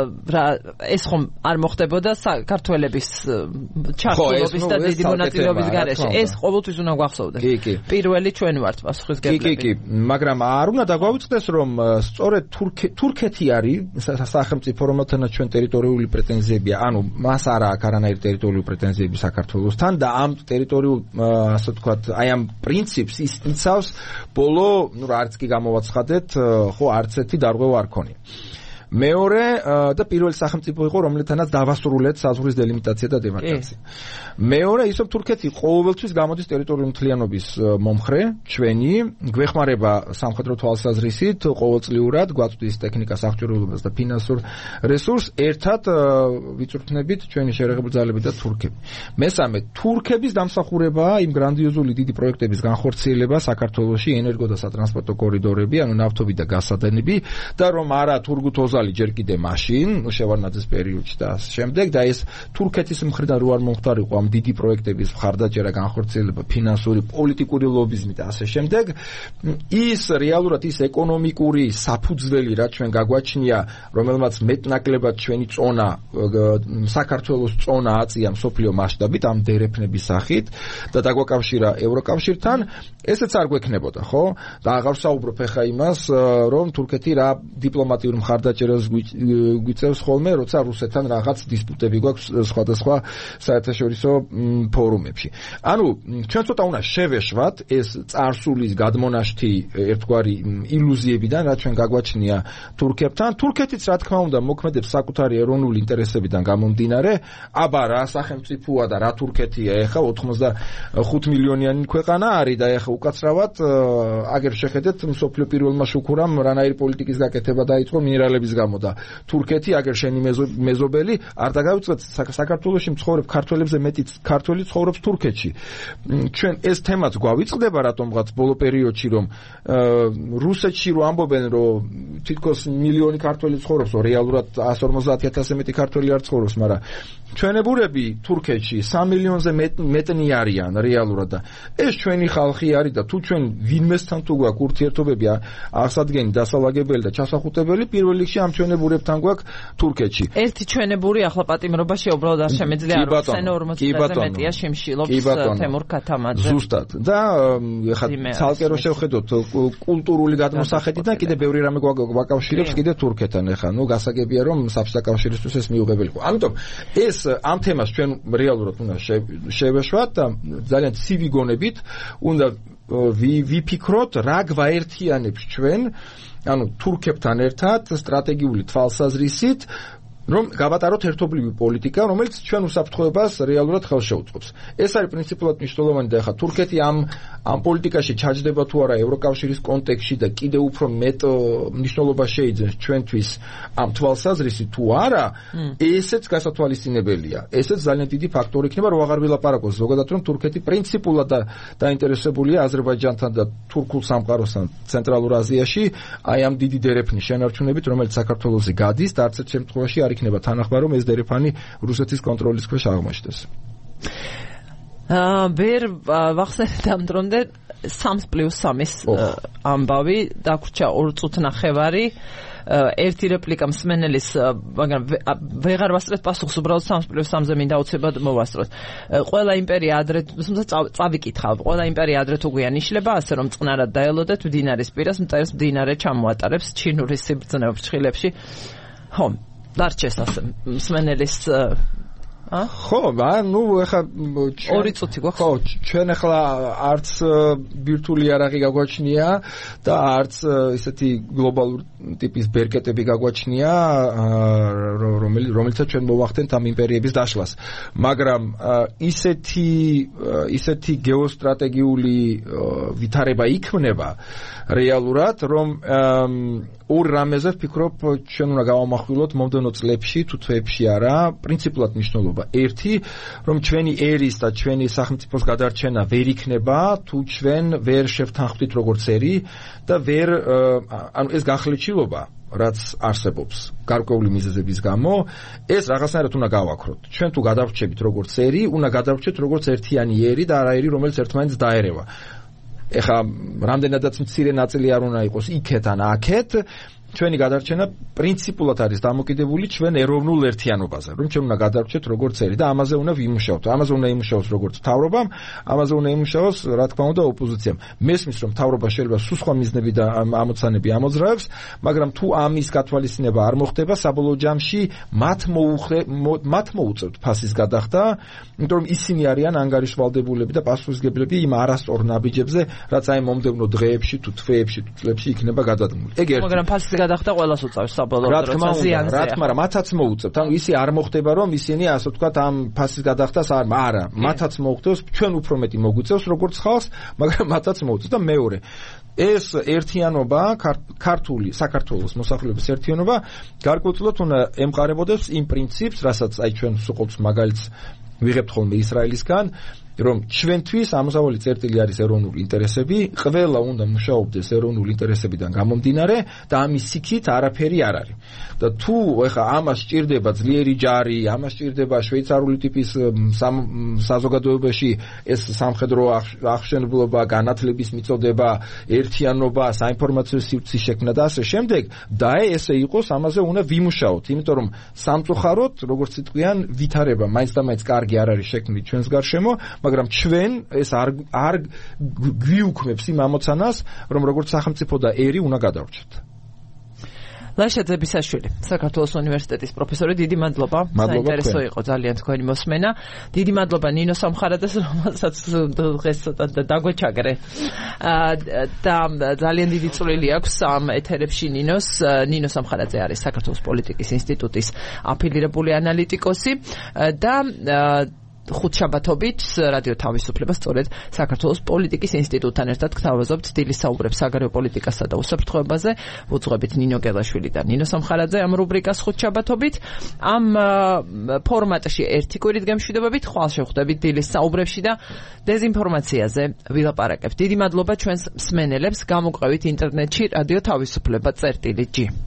ეს ხომ არ მოხდებოდა საქართველების ჩართულობის და დიდი მონაწილეობის გარეშე. ეს ყოველთვის უნდა გვახსოვდეს. პირველი ჩვენ ვართ პასუხისმგებლები. კი, მაგრამ არ უნდა დაგვავიწყდეს, რომ სწორედ თურქეთი არის სახელმწიფო, რომელთანაც ჩვენ ტერიტორიული პრეტენზიებია, ანუ მას არ აქვს არანაირი ტერიტორიული პრეტენზიები საქართველოსთან და ამ ტერიტორიულ, ასე ვთქვათ, აი ამ პრინციპს ის იცავს ბოლო, არც კი გამოვაცხადეთ, ხო, არც ერთი დარღვევა არ ქონია. მეორე და პირველი სახელმწიფო იყო, რომელთანაც დავასრულეთ საზღვრის დელიმიტაცია და დემარკაცია. მეორე ის რომ თურქეთი ყოველთვის გამოდის ტერიტორიული მთლიანობის მომხრე, ჩვენი გვეხმარება სამხედრო თვალსაზრისით ყოველწლიურად, გვაწვდის ტექნიკას, აღჭურვილობას და ფინანსურ რესურსს, ერთად ვიწვრთნებით ჩვენი შერეღებული ძალები და თურქები. მესამე, თურქების დამსახურებაა იმ გრანდიოზული დიდი პროექტების განხორციელება საქართველოში, ენერგო და სატრანსპორტო კორიდორები, ანუ ნავთობი და გაზსადენები და რომ არა თურგუთოზ ჯერ კიდე მაშინ, შევარნაძის პერიოდში და შემდეგ და ეს თურქეთის მხრიდან რო არ მომხდარიყო ამ დიდი პროექტების მხარდაჭერა, განხორციელება, ფინანსური, პოლიტიკური ლობიზმი და ასე შემდეგ, ის რეალურად ის ეკონომიკური საფუძველი, რაც ჩვენ გაგვაჩნია, რომელმაც მეტნაკლებად ჩვენი წონა, საქართველოს წონა აწია მსოფლიო მასშტაბით ამ დერეფნების სახით და დაგვაკავშირა ევროკავშირთან, ესეც არ გვექნებოდა, ხო? და აღარ საუბრობ ახლა იმას, რომ თურქეთი რა დიპლომატიურ მხარდაჭერას გვიწევს ხოლმე, როცა რუსეთთან რაღაც დისპუტები გვაქვს სხვადასხვა საერთაშორისო ფორუმებში. ანუ ჩვენ ცოტა უნდა შევეშვათ ეს წარსულის გადმონაშთი ერთგვარი ილუზიებიდან, რაც ჩვენ გაგვაჩნია თურქებთან. თურქეთიც რა თქმა უნდა მოქმედებს საკუთარი ეროვნული ინტერესებიდან გამომდინარე, აბა რა სახელმწიფოა და რა თურქეთია, ეხა 85 მილიონიანი ქვეყანა არის და ეხა უკაცრავად აგერ შეხედეთ მსოფლიო პირველმა შუქურამ რანაირი პოლიტიკის გაკეთება დაიწყო მინერალების გამო და თურქეთი აგერ შენი მეზობელი არ დაგავიწყეთ საქართველოში მცხოვრებ ქართველებზე მეტი ქართველი ცხოვრობს თურქეთში. ჩვენ ეს თემაც გვავიწყდება რატომღაც ბოლო პერიოდში, რომ რუსეთში რო ამბობენ, რომ თითქოს მილიონი ქართველი ცხოვრობს, რეალურად 150,000-ზე მეტი ქართველი არ ცხოვრობს, მაგრამ ჩვენებურები თურქეთში 3 მილიონზე მეტნი არიან რეალურად და ეს ჩვენი ხალხი არის და თუ ჩვენ ვინმესთან თუ გვაქვს ურთიერთობები აღსადგენი, დასალაგებელი და ჩასახუტებელი, პირველ რიგში ამ ჩვენებურებთან გვაქვს თურქეთში. ერთი ჩვენებური ახლა პატიმრობაში უბრალოდ არ შემეძლია, რომ 40-ზე მეტია შიმშილობს თემურ ქათამაძე. ზუსტად. და ეხლა ცალკე რო შევხედოთ კულტურული გადმოსახედიდან კიდე ბევრი რამე გვაკავშირებს კიდე თურქეთთან. ეხლა გასაგებია, რომ საბჭოთა კავშირისთვის ეს მიუღებელი იყო. ამიტომ ეს ამ თემას ჩვენ რეალურად უნდა შევეშვათ და ძალიან ცივი გონებით უნდა ვიფიქროთ რა გვაერთიანებს ჩვენ, ანუ თურქებთან ერთად სტრატეგიული თვალსაზრისით, რომ გავატაროთ ერთობლივი პოლიტიკა, რომელიც ჩვენ უსაფრთხოებას რეალურად ხელს შეუწყობს. ეს არის პრინციპულად მნიშვნელოვანი და ახლა თურქეთი ამ პოლიტიკაში ჩაჯდება თუ არა ევროკავშირის კონტექსტში და კიდევ უფრო მეტ მნიშვნელობას შეიძენს ჩვენთვის ამ თვალსაზრისით თუ არა, ესეც გასათვალისწინებელია. ესეც ძალიან დიდი ფაქტორი იქნება, რომ აღარ ვილაპარაკოს ზოგადად, რომ თურქეთი პრინციპულად დაინტერესებულია აზერბაიჯანთან და თურქულ სამყაროსთან ცენტრალურ აზიაში, აი ამ დიდი დერეფნის შენარჩუნებით, რომელიც საქართველოში გადის და არც ერთ შემთხვევაში არ იქნება თანახმა, რომ ეს დერეფანი რუსეთის კონტროლის ქვეშ აღმოჩნდეს. ვერ ვახსენეთ ამ დრომდე 3+3-ის ამბავი, დაგვრჩა 2 წუთნახევარი. ერთი რეპლიკა მსმენელის, მაგრამ ვეღარ ვასწრეთ პასუხს, უბრალოდ 3+3-ზე მინდა უცებად მოვასწროთ. ყველა იმპერია ადრე, წავიკითხავ, ყველა იმპერია ადრე თუ გვიანიშლება, ასე რომ წყნარად დაელოდეთ მდინარის პირას, მტერს მდინარე ჩამოატარებს ჩინური სიბრძნეო ფრჩხილებში. ხომ, დარჩეს ასე მსმენელის ხო, ეხა ორი წუთი გვაქვს. ხო, ჩვენ ახლა არც ბირთვული იარაღი გაგვაჩნია და არც ისეთი გლობალურ ტიპის ბერკეტები გაგვაჩნია, რომელიცაც ჩვენ მოვახდენთ ამ იმპერიების დაშლას. მაგრამ ისეთი გეოსტრატეგიული ვითარება იქმნება რეალურად, რომ ორ რამეზე ვფიქრობ, ჩვენ უნდა გავამახვილოთ მომდევნო წლებში თუ თვეებში არა, პრინციპულად მნიშვნელობა. ერთი, რომ ჩვენი ერის და ჩვენი სახელმწიფოს გადარჩენა ვერ იქნება, თუ ჩვენ ვერ შევთანხმდით როგორც ერი და ვერ ეს განხლეჩილობა რაც არსებობს გარკვეული მიზეზების გამო, ეს რაღაცნაირად უნდა გავაქროთ. ჩვენ თუ გადავრჩებით როგორც ერი, უნდა გადავრჩეთ როგორც ერთიანი ერი და არა ერი, რომელიც ერთმანეთს დაერევა. ეხა რამდენადაც მცირე ნაწილი არ უნდა იყოს იქეთ ან აქეთ, ჩვენი გადარჩენა პრინციპულად არის დამოკიდებული ჩვენ ეროვნულ ერთიანობაზე, რომ ჩვენ უნდა გადავრჩეთ როგორც ერი და ამაზე უნდა ვიმუშაოთ. ამაზე უნდა იმუშაოს როგორც მთავრობამ, ამაზე უნდა იმუშაოს, რა თქმა უნდა, ოპოზიციამ. მესმის, რომ მთავრობა შეიძლება სულ სხვა მიზნები და ამოცანები ამოძრავებს, მაგრამ თუ ამის გათვალისწინება არ მოხდება, საბოლოო ჯამში მათ მოუწევთ ფასის გადახდა, იმიტომ რომ ისინი არიან ანგარიშვალდებულები და პასუხისმგებლები იმ არასწორ ნაბიჯებზე, რაც აი მომდევნო დღეებში თუ თვეებში თუ წლებში იქნება გადადგმული. ეგ ერთი. მაგრამ ფასის გადახდა ყველას უწევს საბოლოო დროზე ზიანზე. რა თქმა უნდა, მათაც მოუწევთ. ანუ ისი არ მოხდება, რომ ისინი ასე ვთქვათ ამ ფასის გადახდას არა, მათაც მოუწევს, ჩვენ უფრო მეტი მოგვიწევს როგორც ხალხს, მაგრამ მათაც მოუწევს და მეორე ეს ერთიანობა, ქართული საქართველოს მოსახლეობის ერთიანობა გარკვეულწილად უნდა ემყარებოდეს იმ პრინციპს, რასაც აი ჩვენ სულ მაგალითს ვიღებთ ხოლმე ისრაელისგან, რომ ჩვენთვის ამოსავალი წერტილი არის ეროვნული ინტერესები, ყველა უნდა მუშაობდეს ეროვნული ინტერესებიდან გამომდინარე და ამის იქით არაფერი არ არის. და თუ ეხა ამას სჭირდება ძლიერი ჯარი, ამას სჭირდება შვეიცარიული ტიპის საზოგადოებაში ეს სამხედრო აღშენებლობა, განათლების მიწოდება, ერთიანობა, საინფორმაციო სივრცის შექმნა და ასე შემდეგ, და ესე იყოს, ამაზე უნდა ვიმუშაოთ, იმიტომ რომ სამწუხაროდ, როგორც იტყვიან, ვითარება მაინც და მაინც კარგი არ არის შექმნილი ჩვენს გარშემო, მაგრამ ჩვენ ეს არ გვიუქმებს იმ ამოცანას, რომ როგორც სახელმწიფო და ერი უნდა გადავრჩეთ. ლაშა ძებისაშვილი, საქართველოს უნივერსიტეტის პროფესორი, დიდი მადლობა. საინტერესო იყო ძალიან თქვენი მოსმენა. დიდი მადლობა ნინო სამხარაძეს, რომელსაც დღეს ცოტა დაგვეჩაგრე. და ძალიან დიდი წვლილი აქვს ამ ეთერებში ნინოს. ნინო სამხარაძე არის საქართველოს პოლიტიკის ინსტიტუტის აფილირებული ანალიტიკოსი და ხუთშაბათობით რადიო თავისუფლება სწორედ საქართველოს პოლიტიკის ინსტიტუტთან ერთად გთავაზობთ დილის საუბრებს საგარეო პოლიტიკასა და უსაფრთხოებაზე. უძღვებით ნინო გელაშვილი და ნინო სამხარაძე ამ რუბრიკას ხუთშაბათობით. ამ ფორმატში ერთი კვირით გემშვიდობებით, ხვალ შევხვდებით დილის საუბრებში და დეზინფორმაციაზე ვილაპარაკებთ. დიდი მადლობა ჩვენს მსმენელებს, გამოგვყევით ინტერნეტში რადიო თავისუფლება წერტილი G.